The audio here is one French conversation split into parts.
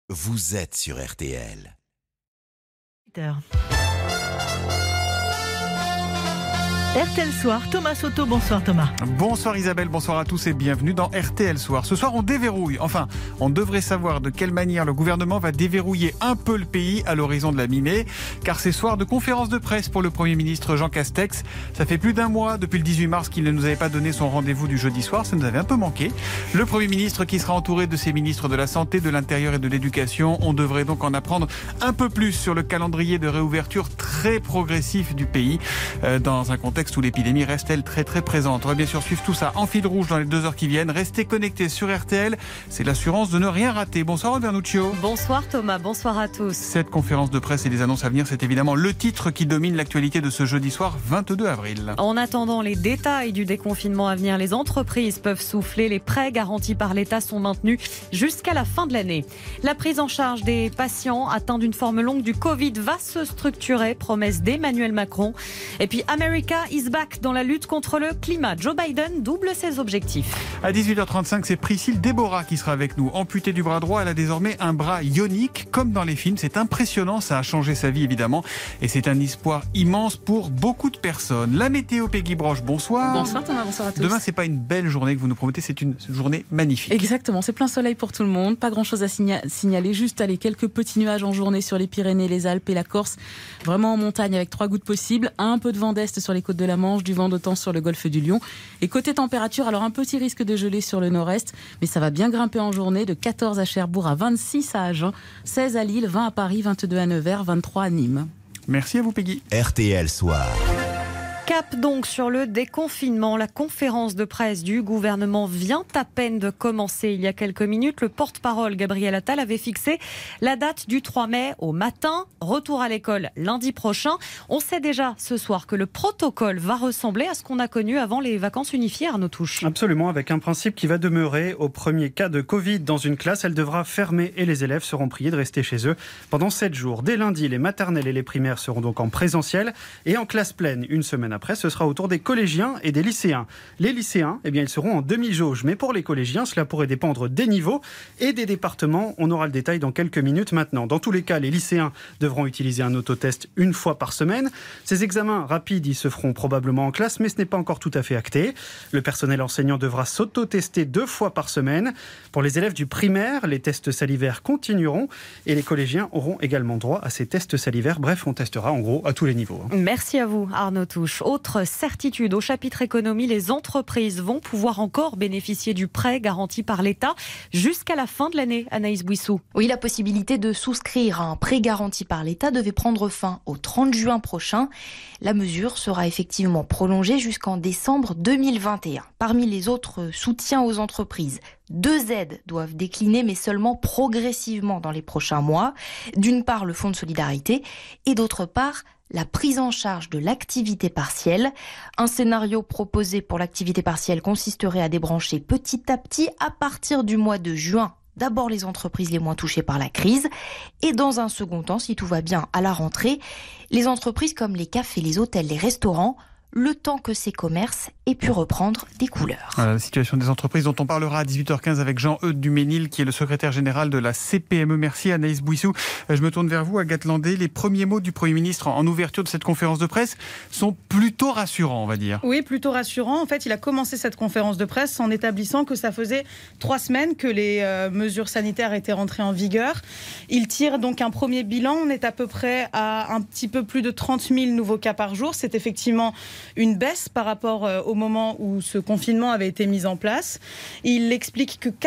Vous êtes sur RTL. RTL Soir, Thomas Soto, bonsoir Thomas. Bonsoir Isabelle, bonsoir à tous et bienvenue dans RTL Soir. Ce soir on déverrouille, enfin on devrait savoir de quelle manière le gouvernement va déverrouiller un peu le pays à l'horizon de la mi-mai, car c'est soir de conférence de presse pour le Premier ministre Jean Castex. Ça fait plus d'un mois depuis le 18 mars qu'il ne nous avait pas donné son rendez-vous du jeudi soir, ça nous avait un peu manqué. Le Premier ministre qui sera entouré de ses ministres de la Santé, de l'Intérieur et de l'Éducation, on devrait donc en apprendre un peu plus sur le calendrier de réouverture très progressif du pays, dans un contexte où l'épidémie reste-t-elle très présente. On va bien sûr suivre tout ça en fil rouge dans les 2 heures qui viennent. Restez connectés sur RTL, c'est l'assurance de ne rien rater. Bonsoir Aude Vernuccio. Bonsoir Thomas, bonsoir à tous. Cette conférence de presse et les annonces à venir, c'est évidemment le titre qui domine l'actualité de ce jeudi soir 22 avril. En attendant les détails du déconfinement à venir, les entreprises peuvent souffler. Les prêts garantis par l'État sont maintenus jusqu'à la fin de l'année. La prise en charge des patients atteints d'une forme longue du Covid va se structurer, promesse d'Emmanuel Macron. Et puis America is back dans la lutte contre le climat. Joe Biden double ses objectifs. À 18h35, c'est Priscille Déborah qui sera avec nous. Amputée du bras droit, elle a désormais un bras ionique, comme dans les films. C'est impressionnant, ça a changé sa vie évidemment. Et c'est un espoir immense pour beaucoup de personnes. La météo, Peggy Broche, bonsoir. Bonsoir Thomas, bonsoir à tous. Demain, c'est pas une belle journée que vous nous promettez, c'est une journée magnifique. Exactement, c'est plein soleil pour tout le monde. Pas grand chose à signaler, juste quelques petits nuages en journée sur les Pyrénées, les Alpes et la Corse. Vraiment en montagne avec 3 gouttes possibles. Un peu de vent d'est sur les côtes de la Manche, du vent d'autant sur le golfe du Lion. Et côté température, alors un petit risque de gelée sur le nord-est, mais ça va bien grimper en journée, de 14 à Cherbourg à 26 à Agen, 16 à Lille, 20 à Paris, 22 à Nevers, 23 à Nîmes. Merci à vous Peggy. RTL Soir. Cap donc sur le déconfinement. La conférence de presse du gouvernement vient à peine de commencer il y a quelques minutes. Le porte-parole Gabriel Attal avait fixé la date du 3 mai au matin. Retour à l'école lundi prochain. On sait déjà ce soir que le protocole va ressembler à ce qu'on a connu avant les vacances unifiées, Arnaud Touche. Absolument, avec un principe qui va demeurer. Au premier cas de Covid dans une classe, elle devra fermer et les élèves seront priés de rester chez eux pendant 7 jours. Dès lundi, les maternelles et les primaires seront donc en présentiel et en classe pleine une semaine après, ce sera au tour des collégiens et des lycéens. Les lycéens, ils seront en demi-jauge. Mais pour les collégiens, cela pourrait dépendre des niveaux et des départements. On aura le détail dans quelques minutes maintenant. Dans tous les cas, les lycéens devront utiliser un autotest une fois par semaine. Ces examens rapides, ils se feront probablement en classe, mais ce n'est pas encore tout à fait acté. Le personnel enseignant devra s'auto-tester 2 fois par semaine. Pour les élèves du primaire, les tests salivaires continueront et les collégiens auront également droit à ces tests salivaires. Bref, on testera en gros à tous les niveaux. Merci à vous, Arnaud Touche. Autre certitude, au chapitre économie, les entreprises vont pouvoir encore bénéficier du prêt garanti par l'État jusqu'à la fin de l'année. Anaïs Bouissou. Oui, la possibilité de souscrire à un prêt garanti par l'État devait prendre fin au 30 juin prochain. La mesure sera effectivement prolongée jusqu'en décembre 2021. Parmi les autres soutiens aux entreprises, 2 aides doivent décliner, mais seulement progressivement dans les prochains mois. D'une part, le fonds de solidarité et d'autre part, la prise en charge de l'activité partielle. Un scénario proposé pour l'activité partielle consisterait à débrancher petit à petit à partir du mois de juin. D'abord les entreprises les moins touchées par la crise et dans un second temps, si tout va bien à la rentrée, les entreprises comme les cafés, les hôtels, les restaurants, le temps que ces commerces aient pu reprendre des couleurs. Voilà, la situation des entreprises dont on parlera à 18h15 avec Jean-Eudes Duménil, qui est le secrétaire général de la CPME. Merci Anaïs Bouissou. Je me tourne vers vous, Agathe Landé. Les premiers mots du Premier ministre en ouverture de cette conférence de presse sont plutôt rassurants, on va dire. Oui, plutôt rassurants. En fait, il a commencé cette conférence de presse en établissant que ça faisait 3 semaines que les mesures sanitaires étaient rentrées en vigueur. Il tire donc un premier bilan. On est à peu près à un petit peu plus de 30 000 nouveaux cas par jour. C'est effectivement une baisse par rapport au moment où ce confinement avait été mis en place. Il explique que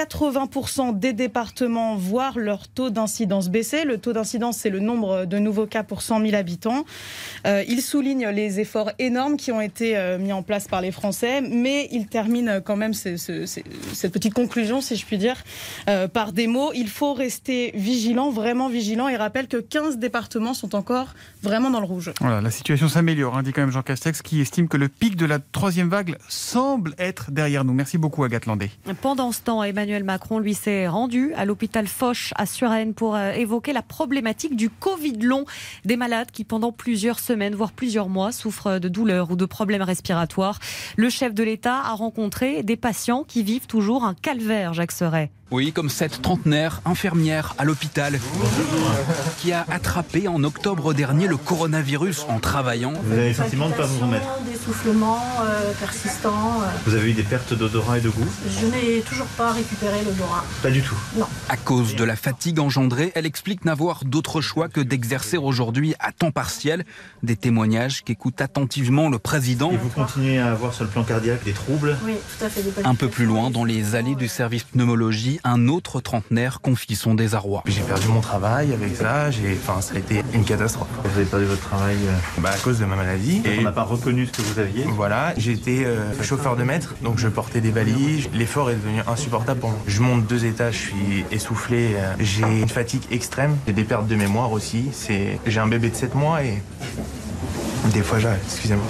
80% des départements voient leur taux d'incidence baisser. Le taux d'incidence, c'est le nombre de nouveaux cas pour 100 000 habitants. Il souligne les efforts énormes qui ont été mis en place par les Français, mais il termine quand même cette petite conclusion, si je puis dire, par des mots. Il faut rester vigilant, vraiment vigilant, et rappelle que 15 départements sont encore vraiment dans le rouge. Voilà, la situation s'améliore, dit quand même Jean Castex, qui estime que le pic de la 3e vague semble être derrière nous. Merci beaucoup Agathe Landé. Pendant ce temps, Emmanuel Macron, lui, s'est rendu à l'hôpital Foch à Suresnes pour évoquer la problématique du Covid long. Des malades qui, pendant plusieurs semaines, voire plusieurs mois, souffrent de douleurs ou de problèmes respiratoires. Le chef de l'État a rencontré des patients qui vivent toujours un calvaire, Jacques Serret. Oui, comme cette trentenaire infirmière à l'hôpital qui a attrapé en octobre dernier le coronavirus en travaillant. Vous avez le sentiment de ne pas vous remettre? D'essoufflement persistant. Vous avez eu des pertes d'odorat et de goût? Je n'ai toujours pas récupéré l'odorat. Pas du tout? Non. À cause de la fatigue engendrée, elle explique n'avoir d'autre choix que d'exercer aujourd'hui à temps partiel. Des témoignages qu'écoute attentivement le président. Et vous continuez à avoir sur le plan cardiaque des troubles? Oui, tout à fait. Un peu plus loin, dans les allées du service pneumologie, un autre trentenaire confie son désarroi. J'ai perdu mon travail avec ça, ça a été une catastrophe. Vous avez perdu votre travail à cause de ma maladie. Et on n'a pas reconnu ce que vous aviez? Voilà, j'ai été chauffeur de maître, donc je portais des valises. L'effort est devenu insupportable pour moi. Je monte 2 étages, je suis essoufflé, j'ai une fatigue extrême, j'ai des pertes de mémoire aussi. J'ai un bébé de 7 mois et des fois j'arrête, excusez-moi.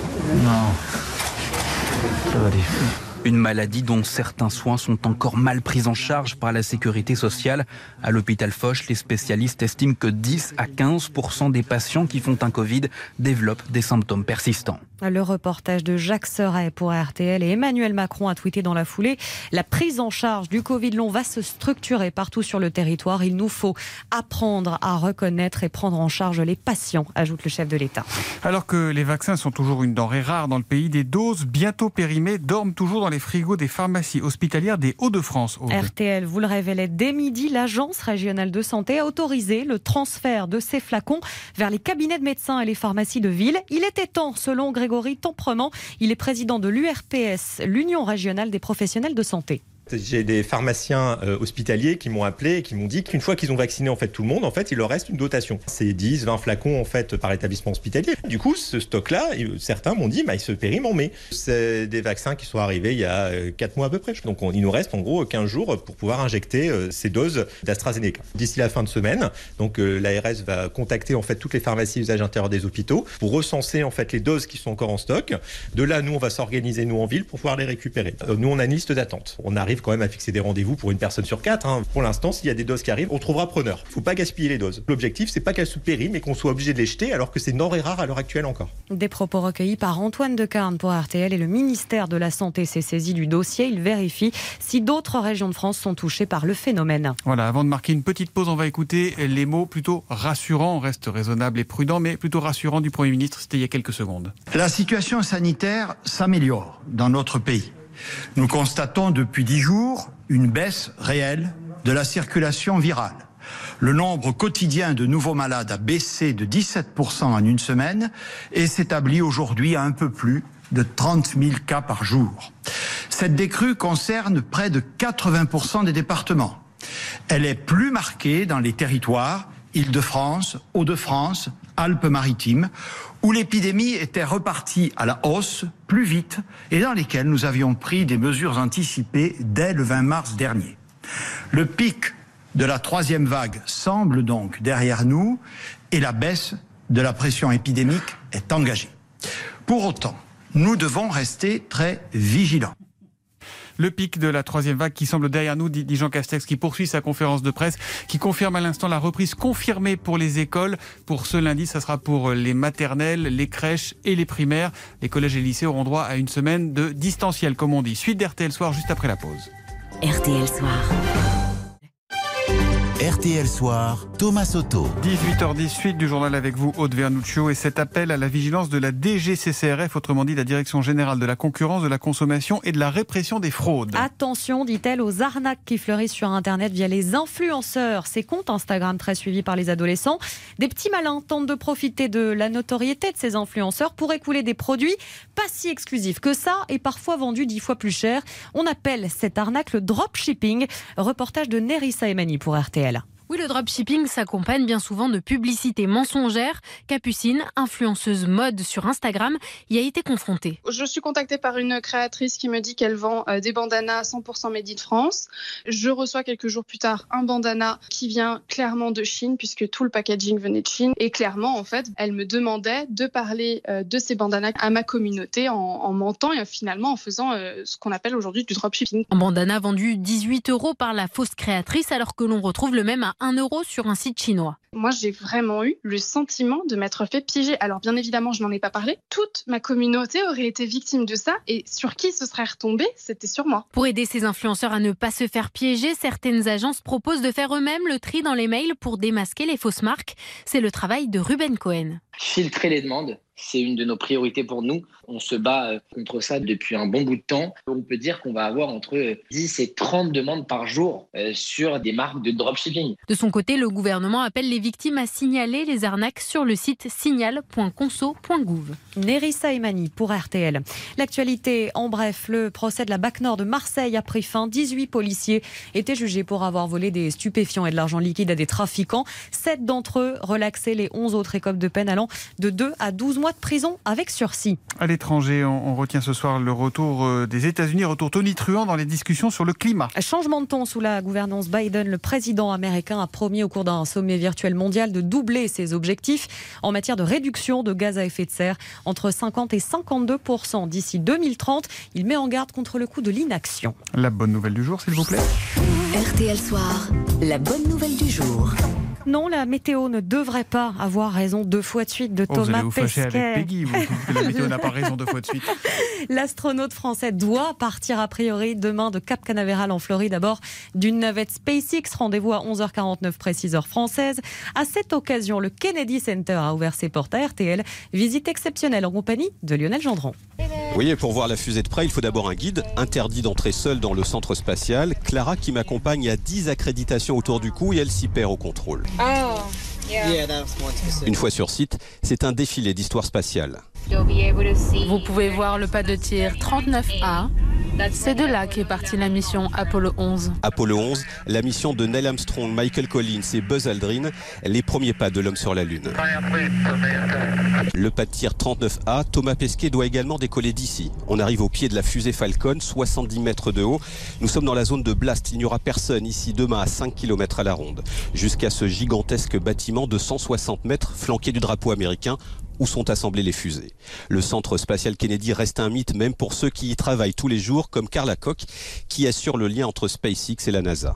Non, ça va aller. Une maladie dont certains soins sont encore mal pris en charge par la sécurité sociale. À l'hôpital Foch, les spécialistes estiment que 10 à 15% des patients qui font un Covid développent des symptômes persistants. Le reportage de Jacques Serret pour RTL et Emmanuel Macron a tweeté dans la foulée: la prise en charge du Covid long va se structurer partout sur le territoire. Il nous faut apprendre à reconnaître et prendre en charge les patients, ajoute le chef de l'État. Alors que les vaccins sont toujours une denrée rare dans le pays, des doses bientôt périmées dorment toujours dans les frigos des pharmacies hospitalières des Hauts-de-France. RTL vous le révélait dès midi, l'Agence régionale de santé a autorisé le transfert de ces flacons vers les cabinets de médecins et les pharmacies de ville. Il était temps, selon Grégory Temprement. Il est président de l'URPS, l'Union régionale des professionnels de santé. J'ai des pharmaciens hospitaliers qui m'ont appelé et qui m'ont dit qu'une fois qu'ils ont vacciné tout le monde, il leur reste une dotation. C'est 10, 20 flacons par établissement hospitalier. Du coup, ce stock-là, certains m'ont dit il se périme en mai. C'est des vaccins qui sont arrivés il y a 4 mois à peu près. Donc il nous reste en gros 15 jours pour pouvoir injecter ces doses d'AstraZeneca. D'ici la fin de semaine, l'ARS va contacter toutes les pharmacies usage intérieur des hôpitaux pour recenser les doses qui sont encore en stock. De là, nous on va s'organiser en ville pour pouvoir les récupérer. Nous on a une liste d'attente. On arrive quand même à fixer des rendez-vous pour une personne sur 4. Pour l'instant, s'il y a des doses qui arrivent, on trouvera preneur. Il ne faut pas gaspiller les doses. L'objectif, c'est pas qu'elles se périment et qu'on soit obligé de les jeter, alors que c'est denrée rare à l'heure actuelle encore. Des propos recueillis par Antoine Decarne pour RTL et le ministère de la Santé s'est saisi du dossier. Il vérifie si d'autres régions de France sont touchées par le phénomène. Voilà, avant de marquer une petite pause, on va écouter les mots plutôt rassurants. On reste raisonnable et prudent, mais plutôt rassurant du Premier ministre. C'était il y a quelques secondes. La situation sanitaire s'améliore dans notre pays. Nous constatons depuis 10 jours une baisse réelle de la circulation virale. Le nombre quotidien de nouveaux malades a baissé de 17% en une semaine et s'établit aujourd'hui à un peu plus de 30 000 cas par jour. Cette décrue concerne près de 80% des départements. Elle est plus marquée dans les territoires Île-de-France, Hauts-de-France, Alpes-Maritimes, où l'épidémie était repartie à la hausse plus vite et dans lesquelles nous avions pris des mesures anticipées dès le 20 mars dernier. Le pic de la 3e vague semble donc derrière nous et la baisse de la pression épidémique est engagée. Pour autant, nous devons rester très vigilants. Le pic de la 3e vague qui semble derrière nous, dit Jean Castex, qui poursuit sa conférence de presse, qui confirme à l'instant la reprise confirmée pour les écoles. Pour ce lundi, ça sera pour les maternelles, les crèches et les primaires. Les collèges et lycées auront droit à une semaine de distanciel, comme on dit. Suite d'RTL Soir, juste après la pause. RTL Soir. RTL Soir, Thomas Soto. 18h10, suite du journal avec vous, Aude Vernuccio, et cet appel à la vigilance de la DGCCRF, autrement dit la Direction Générale de la Concurrence, de la Consommation et de la Répression des Fraudes. Attention, dit-elle, aux arnaques qui fleurissent sur Internet via les influenceurs, ces comptes Instagram très suivis par les adolescents. Des petits malins tentent de profiter de la notoriété de ces influenceurs pour écouler des produits pas si exclusifs que ça et parfois vendus 10 fois plus cher. On appelle cette arnaque le dropshipping. Reportage de Nerissa Emani pour RTL. Oui, le dropshipping s'accompagne bien souvent de publicités mensongères. Capucine, influenceuse mode sur Instagram, y a été confrontée. Je suis contactée par une créatrice qui me dit qu'elle vend des bandanas 100% made in France. Je reçois quelques jours plus tard un bandana qui vient clairement de Chine puisque tout le packaging venait de Chine. Et clairement, en fait, elle me demandait de parler de ces bandanas à ma communauté en mentant et finalement en faisant ce qu'on appelle aujourd'hui du dropshipping. Un bandana vendu 18 € par la fausse créatrice alors que l'on retrouve le même à 1 € sur un site chinois. Moi, j'ai vraiment eu le sentiment de m'être fait piéger. Alors, bien évidemment, je n'en ai pas parlé. Toute ma communauté aurait été victime de ça. Et sur qui ce serait retombé ? C'était sur moi. Pour aider ces influenceurs à ne pas se faire piéger, certaines agences proposent de faire eux-mêmes le tri dans les mails pour démasquer les fausses marques. C'est le travail de Ruben Cohen. Filtrer les demandes, c'est une de nos priorités pour nous. On se bat contre ça depuis un bon bout de temps. On peut dire qu'on va avoir entre 10 et 30 demandes par jour sur des marques de dropshipping. De son côté, le gouvernement appelle les victimes à signaler les arnaques sur le site signal.conso.gouv. Nerissa Emani pour RTL. L'actualité, en bref, le procès de la BAC Nord de Marseille a pris fin. 18 policiers étaient jugés pour avoir volé des stupéfiants et de l'argent liquide à des trafiquants. 7 d'entre eux relaxés, les 11 autres écopent de peine allant de 2 à 12 mois de prison avec sursis. À l'étranger, on retient ce soir le retour des États-Unis, retour tonitruant dans les discussions sur le climat. Changement de ton sous la gouvernance Biden. Le président américain a promis au cours d'un sommet virtuel mondial de doubler ses objectifs en matière de réduction de gaz à effet de serre entre 50 et 52% d'ici 2030. Il met en garde contre le coup de l'inaction. La bonne nouvelle du jour, s'il vous plaît. RTL Soir, la bonne nouvelle du jour. Non, la météo ne devrait pas avoir raison 2 fois de suite de Thomas Pesquet. Vous allez vous fâcher avec Peggy, vous dites que la météo n'a pas raison 2 fois de suite. L'astronaute français doit partir a priori demain de Cap Canaveral en Floride à bord d'une navette SpaceX. Rendez-vous à 11h49 précise heure française. À cette occasion, le Kennedy Center a ouvert ses portes à RTL. Visite exceptionnelle en compagnie de Lionel Gendron. Oui, et pour voir la fusée de près, il faut d'abord un guide. Interdit d'entrer seul dans le centre spatial. Clara qui m'accompagne a 10 accréditations autour du cou et elle s'y perd au contrôle. Une fois sur site, c'est un défilé d'histoire spatiale. Vous pouvez voir le pas de tir 39A. C'est de là qu'est partie la mission Apollo 11. Apollo 11, la mission de Neil Armstrong, Michael Collins et Buzz Aldrin, les premiers pas de l'homme sur la Lune. Le pas de tir 39A, Thomas Pesquet doit également décoller d'ici. On arrive au pied de la fusée Falcon, 70 mètres de haut. Nous sommes dans la zone de blast. Il n'y aura personne ici demain à 5 km à la ronde. Jusqu'à ce gigantesque bâtiment de 160 mètres flanqué du drapeau américain, où sont assemblées les fusées. Le centre spatial Kennedy reste un mythe même pour ceux qui y travaillent tous les jours, comme Carla Koch, qui assure le lien entre SpaceX et la NASA.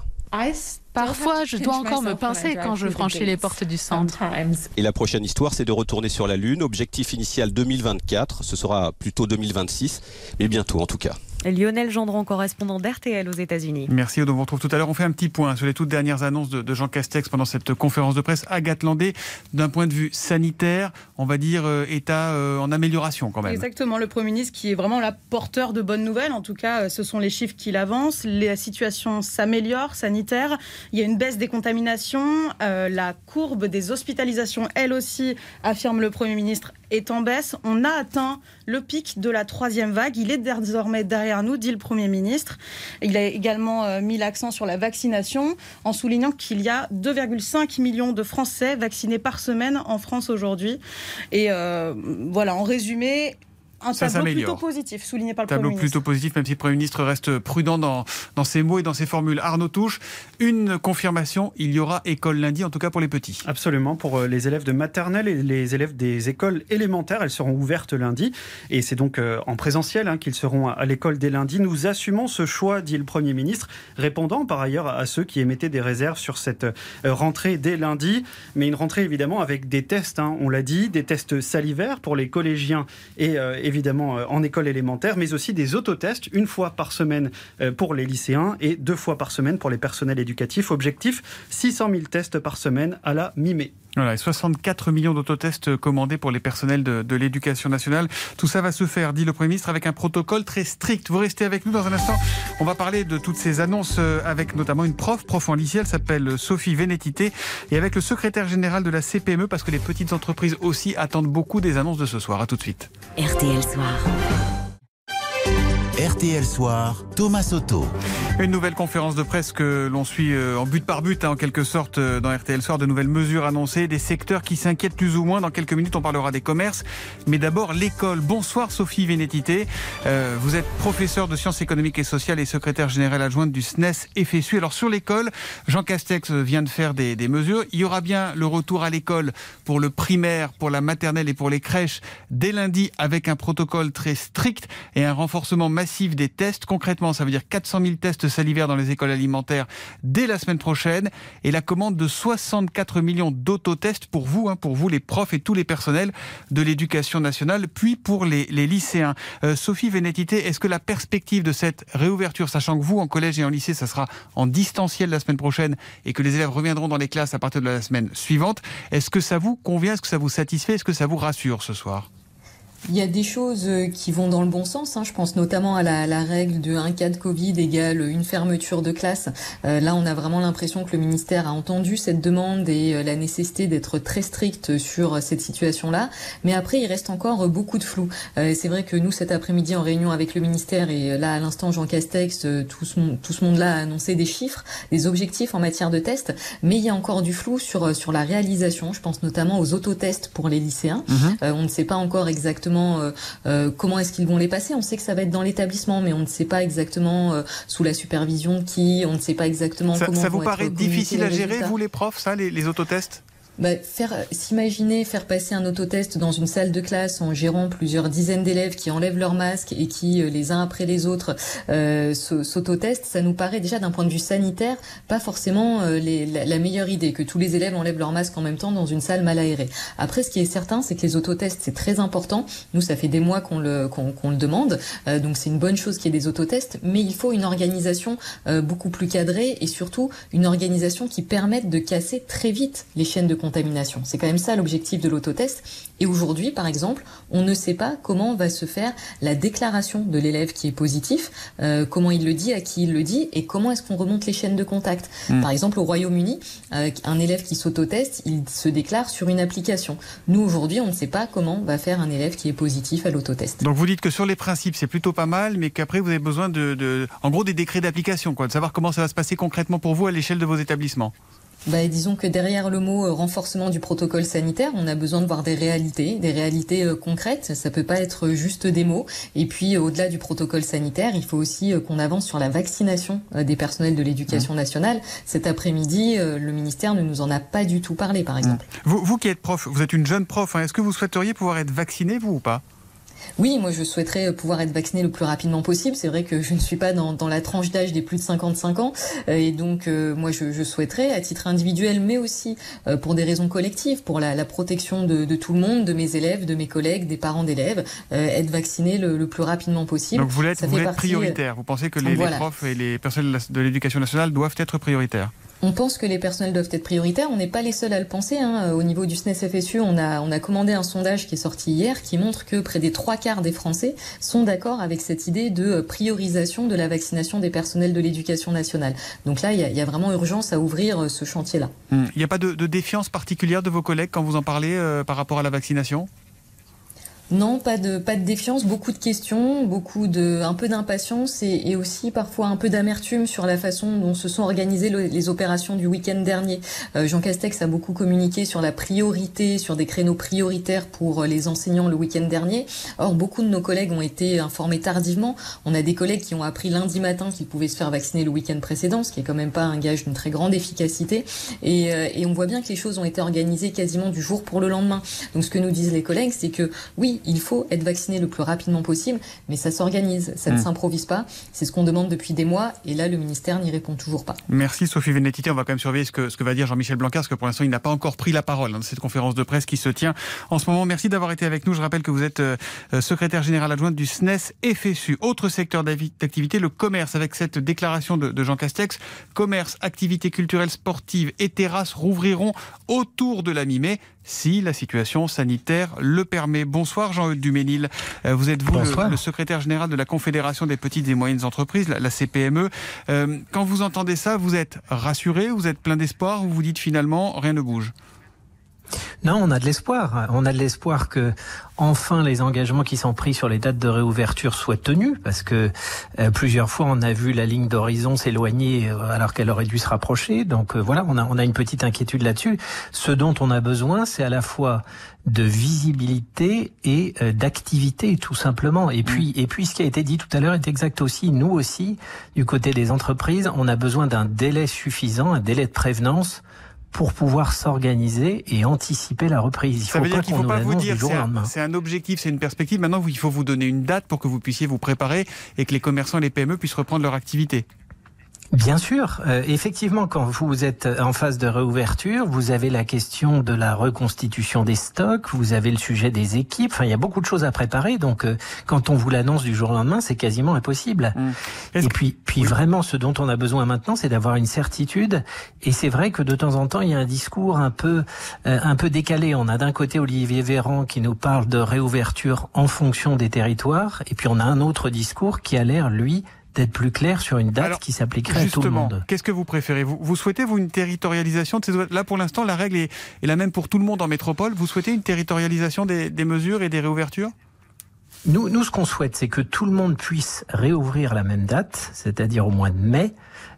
Parfois, je dois encore me pincer quand je franchis les portes du centre. Et la prochaine histoire, c'est de retourner sur la Lune. Objectif initial 2024, ce sera plutôt 2026, mais bientôt en tout cas. Lionel Gendron, correspondant d'RTL aux États-Unis. Merci, on vous retrouve tout à l'heure. On fait un petit point sur les toutes dernières annonces de Jean Castex pendant cette conférence de presse. Agathe Landé, d'un point de vue sanitaire, on va dire état en amélioration quand même. Exactement, le Premier ministre qui est vraiment la porteur de bonnes nouvelles. En tout cas, ce sont les chiffres qu'il avance. La situation s'améliore sanitaire. Il y a une baisse des contaminations. La courbe des hospitalisations, elle aussi, affirme le Premier ministre, est en baisse. On a atteint le pic de la 3e vague. Il est désormais derrière nous, dit le Premier ministre. Il a également mis l'accent sur la vaccination en soulignant qu'il y a 2,5 millions de Français vaccinés par semaine en France aujourd'hui. Et voilà, en résumé, un tableau plutôt positif, souligné par le Premier ministre. Tableau plutôt positif, même si le Premier ministre reste prudent dans ses mots et dans ses formules. Arnaud Touche, une confirmation, il y aura école lundi, en tout cas pour les petits. Absolument, pour les élèves de maternelle et les élèves des écoles élémentaires, elles seront ouvertes lundi. Et c'est donc en présentiel qu'ils seront à l'école dès lundi. Nous assumons ce choix, dit le Premier ministre, répondant par ailleurs à ceux qui émettaient des réserves sur cette rentrée dès lundi. Mais une rentrée évidemment avec des tests, on l'a dit, des tests salivaires pour les collégiens et évidemment en école élémentaire, mais aussi des autotests, 1 fois par semaine pour les lycéens et 2 fois par semaine pour les personnels éducatifs. Objectif, 600 000 tests par semaine à la mi-mai. Voilà, et 64 millions d'autotests commandés pour les personnels de l'éducation nationale. Tout ça va se faire, dit le Premier ministre, avec un protocole très strict. Vous restez avec nous dans un instant. On va parler de toutes ces annonces avec notamment une prof en lycée. Elle s'appelle Sophie Vénétité. Et avec le secrétaire général de la CPME, parce que les petites entreprises aussi attendent beaucoup des annonces de ce soir. À tout de suite. RTL Soir. RTL Soir, Thomas Soto. Une nouvelle conférence de presse que l'on suit en but par but, en quelque sorte, dans RTL Soir. De nouvelles mesures annoncées, des secteurs qui s'inquiètent plus ou moins. Dans quelques minutes, on parlera des commerces. Mais d'abord, l'école. Bonsoir Sophie Vénétité. Vous êtes professeure de sciences économiques et sociales et secrétaire générale adjointe du SNES FSU. Alors sur l'école, Jean Castex vient de faire des mesures. Il y aura bien le retour à l'école pour le primaire, pour la maternelle et pour les crèches dès lundi, avec un protocole très strict et un renforcement massif des tests. Concrètement, ça veut dire 400 000 tests tests salivaires dans les écoles alimentaires dès la semaine prochaine et la commande de 64 millions d'autotests pour vous les profs et tous les personnels de l'éducation nationale, puis pour les lycéens. Sophie Vénétité, est-ce que la perspective de cette réouverture, sachant que vous, en collège et en lycée, ça sera en distanciel la semaine prochaine et que les élèves reviendront dans les classes à partir de la semaine suivante, est-ce que ça vous convient, est-ce que ça vous satisfait, est-ce que ça vous rassure ce soir ? Il y a des choses qui vont dans le bon sens. Je pense notamment à la règle de 1 cas de Covid égale une fermeture de classe. Là, on a vraiment l'impression que le ministère a entendu cette demande et la nécessité d'être très strict sur cette situation-là. Mais après, il reste encore beaucoup de flou. C'est vrai que nous, cet après-midi, en réunion avec le ministère, et là, à l'instant, Jean Castex, tout ce monde-là a annoncé des chiffres, des objectifs en matière de tests. Mais il y a encore du flou sur la réalisation. Je pense notamment aux autotests pour les lycéens. On ne sait pas encore exactement comment est-ce qu'ils vont les passer. On sait que ça va être dans l'établissement, mais on ne sait pas exactement sous la supervision de qui, on ne sait pas exactement comment ça vous paraît difficile à gérer, vous les profs, ça, les autotests ? S'imaginer faire passer un autotest dans une salle de classe en gérant plusieurs dizaines d'élèves qui enlèvent leur masque et qui, les uns après les autres, s'autotestent, ça nous paraît déjà d'un point de vue sanitaire pas forcément la meilleure idée, que tous les élèves enlèvent leur masque en même temps dans une salle mal aérée. Après, ce qui est certain, c'est que les autotests, c'est très important. Nous, ça fait des mois qu'on le demande, donc c'est une bonne chose qu'il y ait des autotests, mais il faut une organisation beaucoup plus cadrée et surtout une organisation qui permette de casser très vite les chaînes de contamination. C'est quand même ça l'objectif de l'autotest. Et aujourd'hui, par exemple, on ne sait pas comment va se faire la déclaration de l'élève qui est positif, comment il le dit, à qui il le dit, et comment est-ce qu'on remonte les chaînes de contact. Par exemple, au Royaume-Uni, un élève qui s'autoteste, il se déclare sur une application. Nous, aujourd'hui, on ne sait pas comment va faire un élève qui est positif à l'autotest. Donc vous dites que sur les principes, c'est plutôt pas mal, mais qu'après, vous avez besoin en gros, des décrets d'application, de savoir comment ça va se passer concrètement pour vous à l'échelle de vos établissements. Disons que derrière le mot renforcement du protocole sanitaire, on a besoin de voir des réalités concrètes. Ça peut pas être juste des mots. Et puis, au-delà du protocole sanitaire, il faut aussi qu'on avance sur la vaccination des personnels de l'éducation nationale. Cet après-midi, le ministère ne nous en a pas du tout parlé, par exemple. Vous qui êtes prof, vous êtes une jeune prof, est-ce que vous souhaiteriez pouvoir être vacciné, vous, ou pas ? Oui, moi je souhaiterais pouvoir être vaccinée le plus rapidement possible. C'est vrai que je ne suis pas dans la tranche d'âge des plus de 55 ans. Et donc moi je souhaiterais, à titre individuel, mais aussi pour des raisons collectives, pour la protection de tout le monde, de mes élèves, de mes collègues, des parents d'élèves, être vaccinée le plus rapidement possible. Donc vous êtes prioritaire. Vous pensez que les profs et les personnels de l'éducation nationale doivent être prioritaires ? On pense que les personnels doivent être prioritaires. On n'est pas les seuls à le penser. Au niveau du SNES-FSU, on a commandé un sondage qui est sorti hier qui montre que près des 3/4 des Français sont d'accord avec cette idée de priorisation de la vaccination des personnels de l'éducation nationale. Donc là, il y a vraiment urgence à ouvrir ce chantier-là. Il n'y a pas de défiance particulière de vos collègues quand vous en parlez par rapport à la vaccination ? Non, pas de défiance, beaucoup de questions, un peu d'impatience et aussi parfois un peu d'amertume sur la façon dont se sont organisées les opérations du week-end dernier. Jean Castex a beaucoup communiqué sur la priorité, sur des créneaux prioritaires pour les enseignants le week-end dernier. Or, beaucoup de nos collègues ont été informés tardivement. On a des collègues qui ont appris lundi matin qu'ils pouvaient se faire vacciner le week-end précédent, ce qui est quand même pas un gage d'une très grande efficacité. Et on voit bien que les choses ont été organisées quasiment du jour pour le lendemain. Donc ce que nous disent les collègues, c'est que oui, il faut être vacciné le plus rapidement possible, mais ça s'organise, ça ne s'improvise pas. C'est ce qu'on demande depuis des mois, et là, le ministère n'y répond toujours pas. Merci Sophie Vénétité. On va quand même surveiller ce que va dire Jean-Michel Blanquer, parce que pour l'instant, il n'a pas encore pris la parole dans cette conférence de presse qui se tient en ce moment. Merci d'avoir été avec nous. Je rappelle que vous êtes secrétaire générale adjointe du SNES-FSU. Autre secteur d'activité, le commerce, avec cette déclaration de Jean Castex. Commerce, activités culturelles, sportives et terrasses rouvriront autour de la mi-mai, si la situation sanitaire le permet. Bonsoir Jean-Eudes Duménil. Vous êtes le secrétaire général de la Confédération des petites et moyennes entreprises, la CPME. Quand vous entendez ça, vous êtes rassuré, vous êtes plein d'espoir ou vous dites finalement rien ne bouge ? Non, on a de l'espoir. On a de l'espoir que enfin les engagements qui sont pris sur les dates de réouverture soient tenus, parce que plusieurs fois on a vu la ligne d'horizon s'éloigner alors qu'elle aurait dû se rapprocher. Donc voilà, on a une petite inquiétude là-dessus. Ce dont on a besoin, c'est à la fois de visibilité et d'activité, tout simplement. Et puis ce qui a été dit tout à l'heure est exact aussi. Nous aussi, du côté des entreprises, on a besoin d'un délai suffisant, un délai de prévenance pour pouvoir s'organiser et anticiper la reprise. Ça veut dire qu'il ne faut pas vous dire c'est un objectif, c'est une perspective. Maintenant, il faut vous donner une date pour que vous puissiez vous préparer et que les commerçants et les PME puissent reprendre leur activité. Bien sûr. Effectivement, quand vous êtes en phase de réouverture, vous avez la question de la reconstitution des stocks, vous avez le sujet des équipes. Enfin, il y a beaucoup de choses à préparer. Donc, quand on vous l'annonce du jour au lendemain, c'est quasiment impossible. Et puis vraiment, ce dont on a besoin maintenant, c'est d'avoir une certitude. Et c'est vrai que de temps en temps, il y a un discours un peu décalé. On a d'un côté Olivier Véran qui nous parle de réouverture en fonction des territoires. Et puis, on a un autre discours qui a l'air, lui, d'être plus clair sur une date qui s'appliquerait à tout le monde. Qu'est-ce que vous préférez ? Vous souhaitez, une territorialisation de ces... Là, pour l'instant, la règle est la même pour tout le monde en métropole. Vous souhaitez une territorialisation des mesures et des réouvertures ? Nous, ce qu'on souhaite, c'est que tout le monde puisse réouvrir la même date, c'est-à-dire au mois de mai,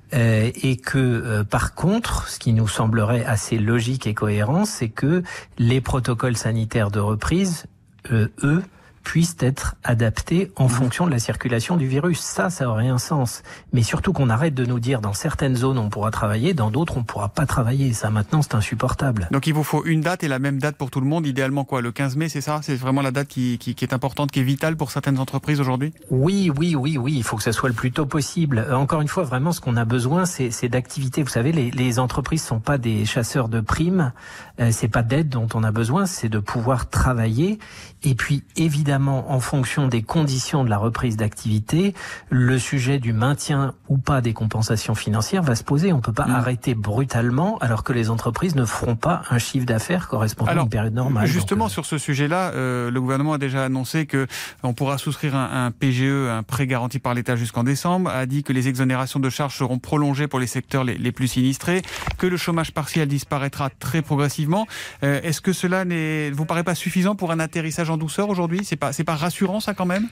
et que, par contre, ce qui nous semblerait assez logique et cohérent, c'est que les protocoles sanitaires de reprise, eux, puissent être adaptés en fonction de la circulation du virus. Ça aurait un sens. Mais surtout qu'on arrête de nous dire dans certaines zones on pourra travailler, dans d'autres on ne pourra pas travailler. Ça maintenant c'est insupportable. Donc il vous faut une date et la même date pour tout le monde, idéalement quoi, le 15 mai, c'est ça ? C'est vraiment la date qui est importante, qui est vitale pour certaines entreprises aujourd'hui ? Oui, il faut que ça soit le plus tôt possible. Encore une fois, vraiment ce qu'on a besoin c'est d'activité. Vous savez, les entreprises sont pas des chasseurs de primes, c'est pas d'aide dont on a besoin, c'est de pouvoir travailler. Et puis évidemment, en fonction des conditions de la reprise d'activité, le sujet du maintien ou pas des compensations financières va se poser. On ne peut pas arrêter brutalement alors que les entreprises ne feront pas un chiffre d'affaires correspondant à une période normale. Justement, sur ce sujet-là, le gouvernement a déjà annoncé qu'on pourra souscrire un PGE, un prêt garanti par l'État jusqu'en décembre, a dit que les exonérations de charges seront prolongées pour les secteurs les plus sinistrés, que le chômage partiel disparaîtra très progressivement. Est-ce que cela ne vous paraît pas suffisant pour un atterrissage en douceur aujourd'hui ? C'est pas rassurant ça quand même ?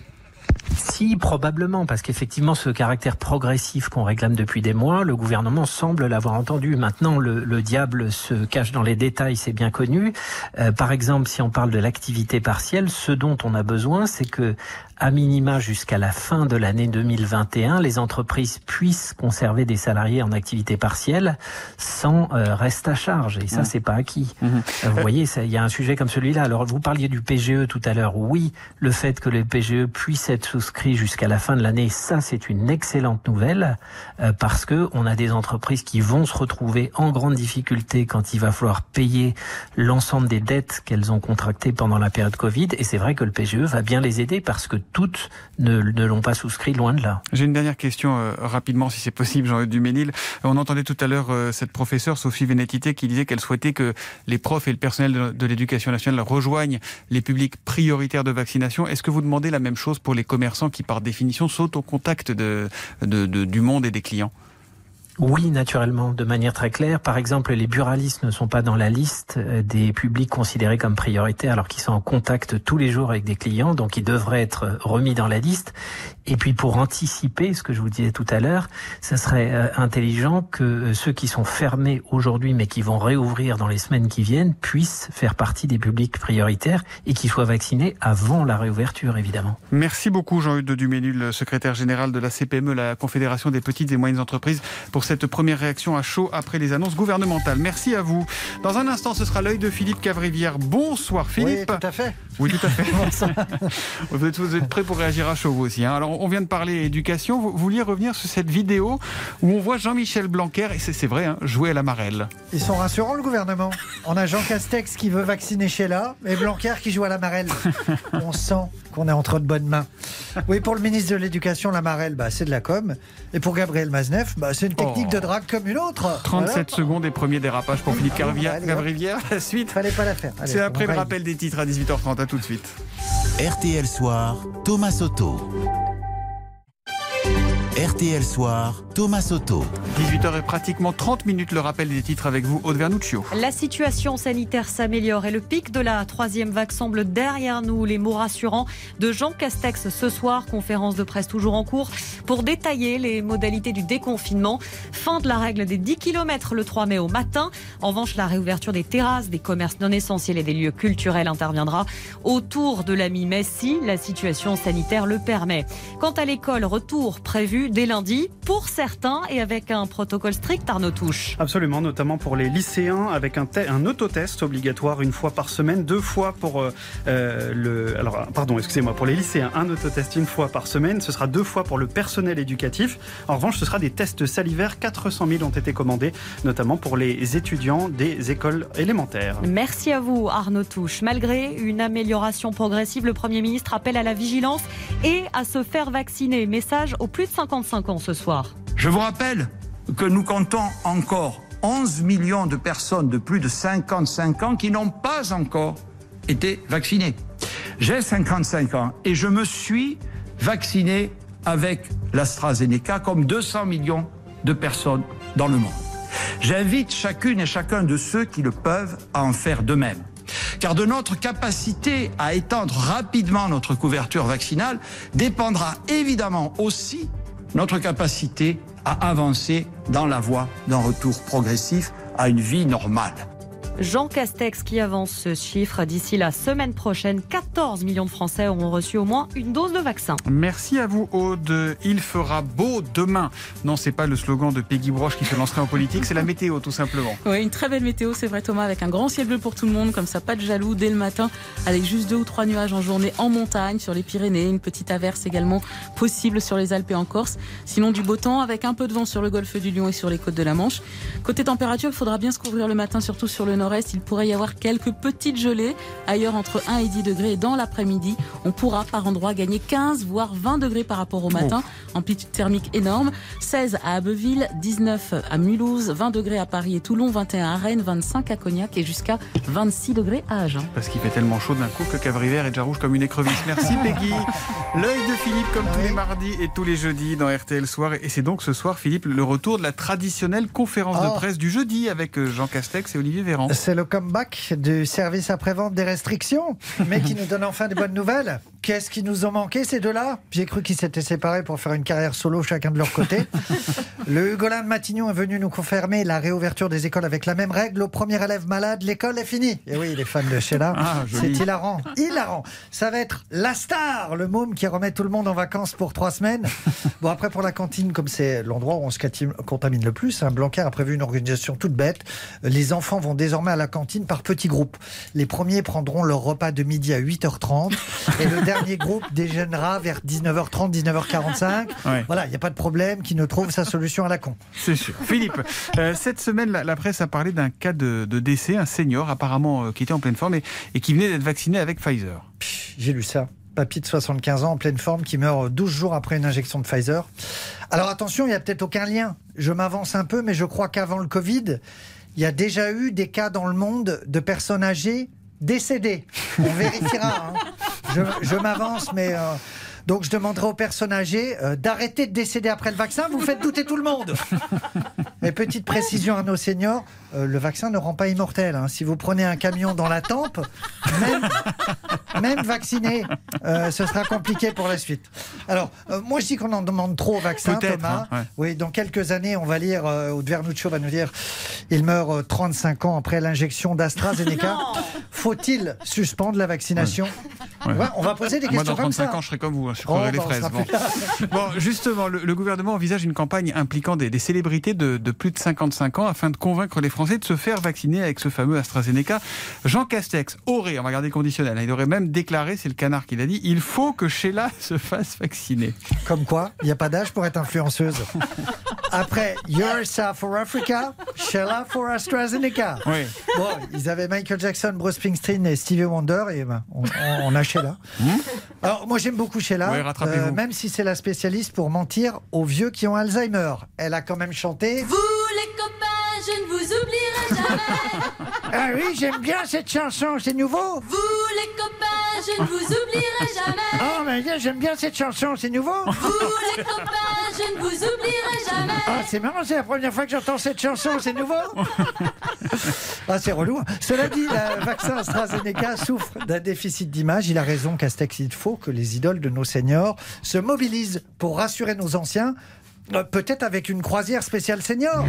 Si, probablement, parce qu'effectivement, ce caractère progressif qu'on réclame depuis des mois, le gouvernement semble l'avoir entendu. Maintenant, le diable se cache dans les détails, c'est bien connu. Par exemple, si on parle de l'activité partielle, ce dont on a besoin, c'est que, à minima, jusqu'à la fin de l'année 2021, les entreprises puissent conserver des salariés en activité partielle sans reste à charge. Et ça, c'est pas acquis. Vous voyez, il y a un sujet comme celui-là. Alors, vous parliez du PGE tout à l'heure. Oui, le fait que le PGE puisse être souscrit jusqu'à la fin de l'année, ça, c'est une excellente nouvelle parce que on a des entreprises qui vont se retrouver en grande difficulté quand il va falloir payer l'ensemble des dettes qu'elles ont contractées pendant la période Covid. Et c'est vrai que le PGE va bien les aider parce que toutes ne l'ont pas souscrit, loin de là. J'ai une dernière question rapidement, si c'est possible, Jean-Eudes Duménil. On entendait tout à l'heure cette professeure, Sophie Vénétité, qui disait qu'elle souhaitait que les profs et le personnel de l'éducation nationale rejoignent les publics prioritaires de vaccination. Est-ce que vous demandez la même chose pour les commerçants qui, par définition, sautent au contact du monde et des clients ? Oui, naturellement, de manière très claire. Par exemple, les buralistes ne sont pas dans la liste des publics considérés comme prioritaires alors qu'ils sont en contact tous les jours avec des clients, donc ils devraient être remis dans la liste. Et puis pour anticiper ce que je vous disais tout à l'heure, ça serait intelligent que ceux qui sont fermés aujourd'hui mais qui vont réouvrir dans les semaines qui viennent puissent faire partie des publics prioritaires et qu'ils soient vaccinés avant la réouverture, évidemment. Merci beaucoup Jean-Eudes Duménil, secrétaire général de la CPME, la Confédération des petites et moyennes entreprises, pour cette première réaction à chaud après les annonces gouvernementales. Merci à vous. Dans un instant, ce sera l'œil de Philippe Cavrivière. Bonsoir Philippe. Oui, tout à fait. Oui, tout à fait. Vous êtes prêts pour réagir à chaud, vous aussi. Alors, on vient de parler éducation. Vous vouliez revenir sur cette vidéo où on voit Jean-Michel Blanquer, et c'est vrai, jouer à la marelle. Ils sont rassurants, le gouvernement. On a Jean Castex qui veut vacciner Sheila et Blanquer qui joue à la marelle. On sent qu'on est entre de bonnes mains. Oui, pour le ministre de l'Éducation, la marelle, c'est de la com. Et pour Gabriel Maznev, c'est une technique de drague comme une autre. 37 secondes et premier dérapage pour Philippe Cavrivière. La suite, fallait pas la faire. C'est après le rappel des titres à 18h30. À tout de suite. RTL Soir, Thomas Soto. RTL Soir, Thomas Soto. 18h et pratiquement 30 minutes, le rappel des titres avec vous, Aude Vernuccio. La situation sanitaire s'améliore et le pic de la troisième vague semble derrière nous. Les mots rassurants de Jean Castex ce soir, conférence de presse toujours en cours, pour détailler les modalités du déconfinement. Fin de la règle des 10 km le 3 mai au matin. En revanche, la réouverture des terrasses, des commerces non essentiels et des lieux culturels interviendra autour de la mi-mai si la situation sanitaire le permet. Quant à l'école, retour prévu dès lundi, pour certains et avec un protocole strict, Arnaud Touche. Absolument, notamment pour les lycéens, avec un autotest obligatoire une fois par semaine, 2 fois pour pour les lycéens, un autotest une fois par semaine, ce sera 2 fois pour le personnel éducatif. En revanche, ce sera des tests salivaires, 400 000 ont été commandés, notamment pour les étudiants des écoles élémentaires. Merci à vous, Arnaud Touche. Malgré une amélioration progressive, le Premier ministre appelle à la vigilance et à se faire vacciner. Message aux plus de 55 ans ce soir. Je vous rappelle que nous comptons encore 11 millions de personnes de plus de 55 ans qui n'ont pas encore été vaccinées. J'ai 55 ans et je me suis vacciné avec l'AstraZeneca comme 200 millions de personnes dans le monde. J'invite chacune et chacun de ceux qui le peuvent à en faire de même. Car de notre capacité à étendre rapidement notre couverture vaccinale dépendra évidemment aussi notre capacité à avancer dans la voie d'un retour progressif à une vie normale. Jean Castex qui avance ce chiffre. D'ici la semaine prochaine, 14 millions de Français auront reçu au moins une dose de vaccin. Merci à vous, Aude. Il fera beau demain. Non, c'est pas le slogan de Peggy Broche qui se lancerait en politique, c'est la météo, tout simplement. Oui, une très belle météo, c'est vrai, Thomas, avec un grand ciel bleu pour tout le monde, comme ça, pas de jaloux dès le matin, avec juste 2 ou 3 nuages en journée en montagne, sur les Pyrénées, une petite averse également possible sur les Alpes et en Corse. Sinon, du beau temps, avec un peu de vent sur le golfe du Lion et sur les côtes de la Manche. Côté température, il faudra bien se couvrir le matin, surtout sur le nord-est. Il pourrait y avoir quelques petites gelées, ailleurs entre 1 et 10 degrés. Et dans l'après-midi, on pourra par endroits gagner 15 voire 20 degrés par rapport au matin. Amplitude thermique énorme. 16 à Abbeville, 19 à Mulhouse, 20 degrés à Paris et Toulon, 21 à Rennes, 25 à Cognac et jusqu'à 26 degrés à Agen. Parce qu'il fait tellement chaud d'un coup que Cabrivert est déjà rouge comme une écrevisse. Merci Peggy. L'œil de Philippe comme tous les mardis et tous les jeudis dans RTL Soir. Et c'est donc ce soir, Philippe, le retour de la traditionnelle conférence de presse du jeudi avec Jean Castex et Olivier Véran. C'est le comeback du service après-vente des restrictions, mais qui nous donne enfin des bonnes nouvelles. Qu'est-ce qui nous ont manqué, ces deux-là? J'ai cru qu'ils s'étaient séparés pour faire une carrière solo, chacun de leur côté. Le Hugolin de Matignon est venu nous confirmer la réouverture des écoles avec la même règle. Au premier élève malade, l'école est finie. Et oui, les fans de Sheila, c'est hilarant. Hilarant. Ça va être la star, le môme qui remet tout le monde en vacances pour 3 semaines. Bon, après, pour la cantine, comme c'est l'endroit où on se contamine le plus, Blanquer a prévu une organisation toute bête. Les enfants vont désormais à la cantine par petits groupes. Les premiers prendront leur repas de midi à 8h30 et le dernier groupe déjeunera vers 19h30, 19h45. Ouais. Voilà, il n'y a pas de problème qui ne trouve sa solution à la con. C'est sûr. Philippe, cette semaine, la presse a parlé d'un cas de décès, un senior apparemment qui était en pleine forme et qui venait d'être vacciné avec Pfizer. J'ai lu ça. Papy de 75 ans en pleine forme qui meurt 12 jours après une injection de Pfizer. Alors attention, il n'y a peut-être aucun lien. Je m'avance un peu, mais je crois qu'avant le Covid, il y a déjà eu des cas dans le monde de personnes âgées décédées. On vérifiera. Je m'avance, mais... Donc je demanderai aux personnes âgées d'arrêter de décéder après le vaccin. Vous faites douter tout le monde. Et petite précision à nos seniors, le vaccin ne rend pas immortel. Si vous prenez un camion dans la tempe, même vacciné, ce sera compliqué pour la suite. Alors, moi je dis qu'on en demande trop au vaccin, Thomas. Ouais. Oui, dans quelques années, on va lire, ou Vernuccio va nous dire, il meurt 35 ans après l'injection d'AstraZeneca. Faut-il suspendre la vaccination? Ouais. On va poser des questions comme ça. Moi, dans 35 ans, je serai comme vous, je sucrerai les fraises. Bon, justement, le gouvernement envisage une campagne impliquant des célébrités de plus de 55 ans afin de convaincre les Français de se faire vacciner avec ce fameux AstraZeneca. Jean Castex aurait, on va garder conditionnel, il aurait même déclaré, c'est le Canard qui l'a dit, il faut que Sheila se fasse vacciner. Comme quoi, il n'y a pas d'âge pour être influenceuse. Après Yourself for Africa, Sheila for AstraZeneca. Oui. Bon, ils avaient Michael Jackson, Bruce Springsteen et Stevie Wonder, et on a Sheila. Alors, moi j'aime beaucoup Sheila, même si c'est la spécialiste pour mentir aux vieux qui ont Alzheimer. Elle a quand même chanté... Vous les copains, je ne vous oublierai jamais. Ah oui, j'aime bien cette chanson, c'est nouveau. Vous les copains, je ne vous oublierai jamais. Oh, mais j'aime bien cette chanson, c'est nouveau. Vous les copains, je ne vous oublierai jamais. Ah, c'est marrant, c'est la première fois que j'entends cette chanson, c'est nouveau. Ah, c'est relou. Cela dit, le vaccin AstraZeneca souffre d'un déficit d'image. Il a raison, Castex, il faut que les idoles de nos seniors se mobilisent pour rassurer nos anciens, peut-être avec une croisière spéciale senior.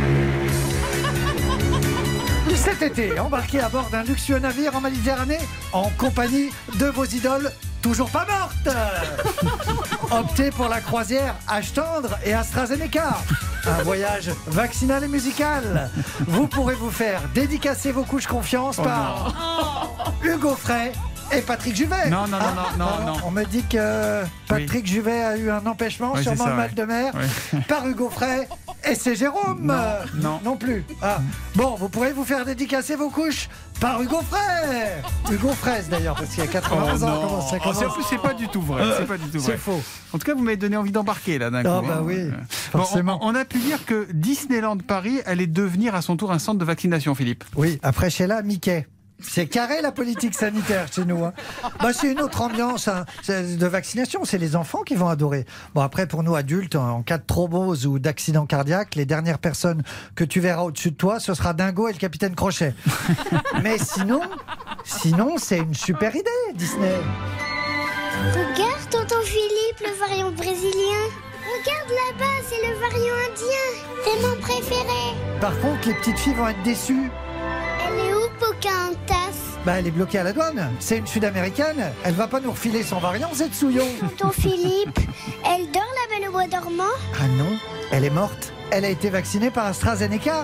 Cet été, embarquez à bord d'un luxueux navire en Méditerranée en compagnie de vos idoles toujours pas mortes. Optez pour la croisière Âge tendre et AstraZeneca. Un voyage vaccinal et musical. Vous pourrez vous faire dédicacer vos couches confiance par Hugo Frey et Patrick Juvet. Non. On me dit que Patrick Juvet a eu un empêchement, sûrement ça, le mal de mer, par Hugo Frey. Et c'est Jérôme. Non plus. Bon, vous pourrez vous faire dédicacer vos couches par Hugo Frey. Hugo Fraise d'ailleurs, parce qu'il y a 80 ans. Comment ça commence. En plus, c'est pas du tout vrai. C'est faux. En tout cas, vous m'avez donné envie d'embarquer là d'un coup. Oui, forcément. On a pu lire que Disneyland Paris allait devenir à son tour un centre de vaccination, Philippe. Oui, après Sheila, Mickey. C'est carré la politique sanitaire chez nous. C'est une autre ambiance de vaccination. C'est les enfants qui vont adorer. Bon, après, pour nous adultes, en cas de thrombose ou d'accident cardiaque, les dernières personnes que tu verras au-dessus de toi, ce sera Dingo et le capitaine Crochet. Mais sinon, c'est une super idée, Disney. Regarde, tonton Philippe, le variant brésilien. Regarde là-bas, c'est le variant indien. C'est mon préféré. Par contre, les petites filles vont être déçues. Elle est où, Pocahontas? Elle est bloquée à la douane. C'est une Sud-Américaine. Elle va pas nous refiler son variant, Zetsuyo. Tonton Philippe, elle dort la Belle au bois dormant? Ah non, elle est morte. Elle a été vaccinée par AstraZeneca.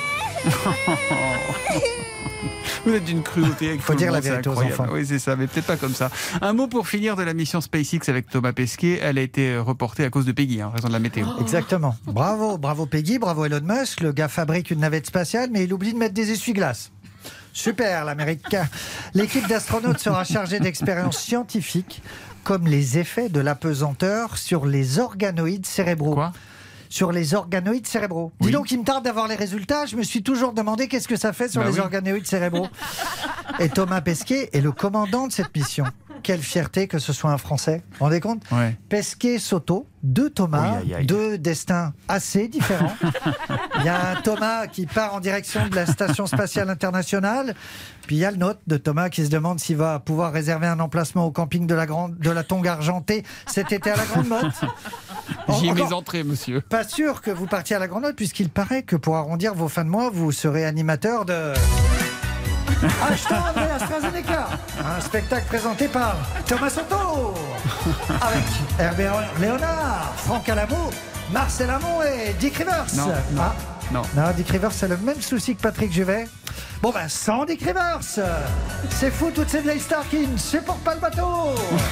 Vous êtes d'une cruauté. Il faut dire la vérité aux enfants. Oui, c'est ça, mais peut-être pas comme ça. Un mot pour finir de la mission SpaceX avec Thomas Pesquet. Elle a été reportée à cause de Peggy, en raison de la météo. Exactement. Bravo Peggy, bravo Elon Musk. Le gars fabrique une navette spatiale, mais il oublie de mettre des essuie-glaces. Super, l'Américain. L'équipe d'astronautes sera chargée d'expériences scientifiques comme les effets de l'apesanteur sur les organoïdes cérébraux. Quoi ? Sur les organoïdes cérébraux. Dis donc, il me tarde d'avoir les résultats. Je me suis toujours demandé qu'est-ce que ça fait sur les organoïdes cérébraux. Et Thomas Pesquet est le commandant de cette mission. Quelle fierté que ce soit un Français. Vous vous rendez compte ? Pesquet, Soto, deux Thomas, deux destins assez différents. Il y a un Thomas qui part en direction de la Station Spatiale Internationale. Puis il y a le nôtre de Thomas qui se demande s'il va pouvoir réserver un emplacement au camping de la Tongue Argentée cet été à la Grande Motte. J'y ai mes entrées, monsieur. Pas sûr que vous partiez à la Grande Motte, puisqu'il paraît que pour arrondir vos fins de mois, vous serez animateur de... Hashtag AstraZeneca, un spectacle présenté par Thomas Soto, avec Herbert Léonard, Franck Alamo, Marcel Amont et Dick Rivers. Non, Dick Rivers, c'est le même souci que Patrick Juvet. Bon sans Dick Rivers, c'est fou, toutes ces vieilles stars qui ne supportent pas le bateau.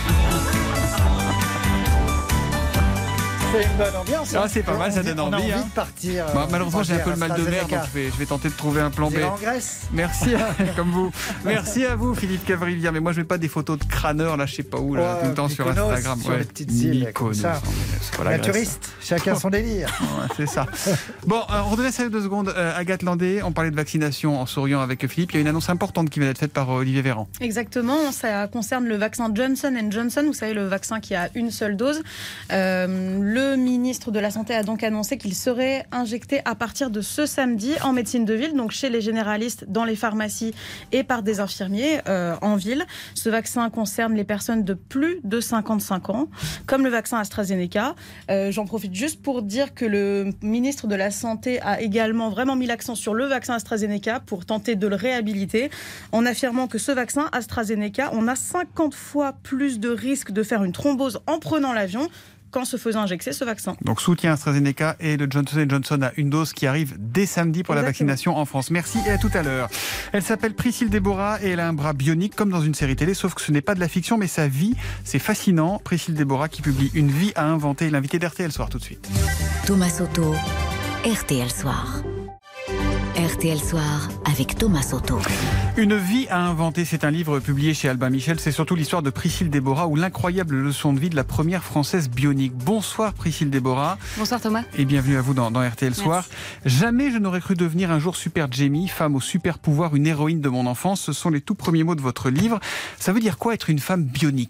C'est une bonne ambiance. C'est pas mal, ça donne envie. On a envie de partir. Malheureusement, j'ai un peu le mal de mer, donc je vais tenter de trouver un plan B. En Grèce. Merci, comme vous. Merci à vous, Philippe Cavrivière. Mais moi, je mets pas des photos de crâneurs, là, je sais pas où, là, tout le temps sur Instagram. Sur les petites îles, comme ça. Naturiste, chacun son délire. C'est ça. Bon, on redonnait ça 2 secondes. Agathe Landé, on parlait de vaccination en souriant avec Philippe. Il y a une annonce importante qui vient d'être faite par Olivier Véran. Exactement, ça concerne le vaccin Johnson & Johnson. Vous savez, le vaccin qui a une seule dose. Le ministre de la Santé a donc annoncé qu'il serait injecté à partir de ce samedi en médecine de ville, donc chez les généralistes, dans les pharmacies et par des infirmiers en ville. Ce vaccin concerne les personnes de plus de 55 ans, comme le vaccin AstraZeneca. J'en profite juste pour dire que le ministre de la Santé a également vraiment mis l'accent sur le vaccin AstraZeneca pour tenter de le réhabiliter, en affirmant que ce vaccin AstraZeneca, on a 50 fois plus de risques de faire une thrombose en prenant l'avion qu'en se faisant injecter ce vaccin. Donc soutien AstraZeneca et le Johnson & Johnson à une dose qui arrive dès samedi pour la vaccination en France. Merci et à tout à l'heure. Elle s'appelle Priscille Déborah et elle a un bras bionique comme dans une série télé, sauf que ce n'est pas de la fiction mais sa vie, c'est fascinant. Priscille Déborah qui publie Une vie à inventer, l'invité d'RTL Soir tout de suite. Thomas Soto, RTL Soir. RTL Soir avec Thomas Soto. Une vie à inventer, c'est un livre publié chez Albin Michel. C'est surtout l'histoire de Priscille Déborah ou l'incroyable leçon de vie de la première Française bionique. Bonsoir Priscille Déborah. Bonsoir Thomas. Et bienvenue à vous dans RTL Soir. Jamais je n'aurais cru devenir un jour super Jamie, femme au super pouvoir, une héroïne de mon enfance. Ce sont les tout premiers mots de votre livre. Ça veut dire quoi être une femme bionique ?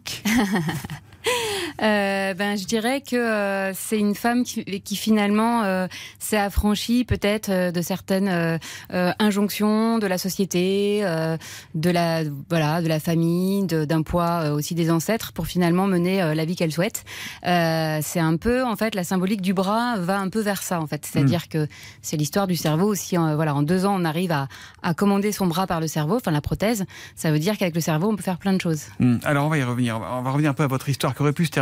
Je dirais que c'est une femme qui finalement s'est affranchie peut-être de certaines injonctions de la société, de la famille, d'un poids aussi des ancêtres pour finalement mener la vie qu'elle souhaite. C'est un peu en fait la symbolique du bras va un peu vers ça en fait, c'est-à-dire que c'est l'histoire du cerveau aussi. En 2 ans on arrive à commander son bras par le cerveau, enfin la prothèse. Ça veut dire qu'avec le cerveau on peut faire plein de choses. Alors on va y revenir. On va revenir un peu à votre histoire qui aurait pu se terminer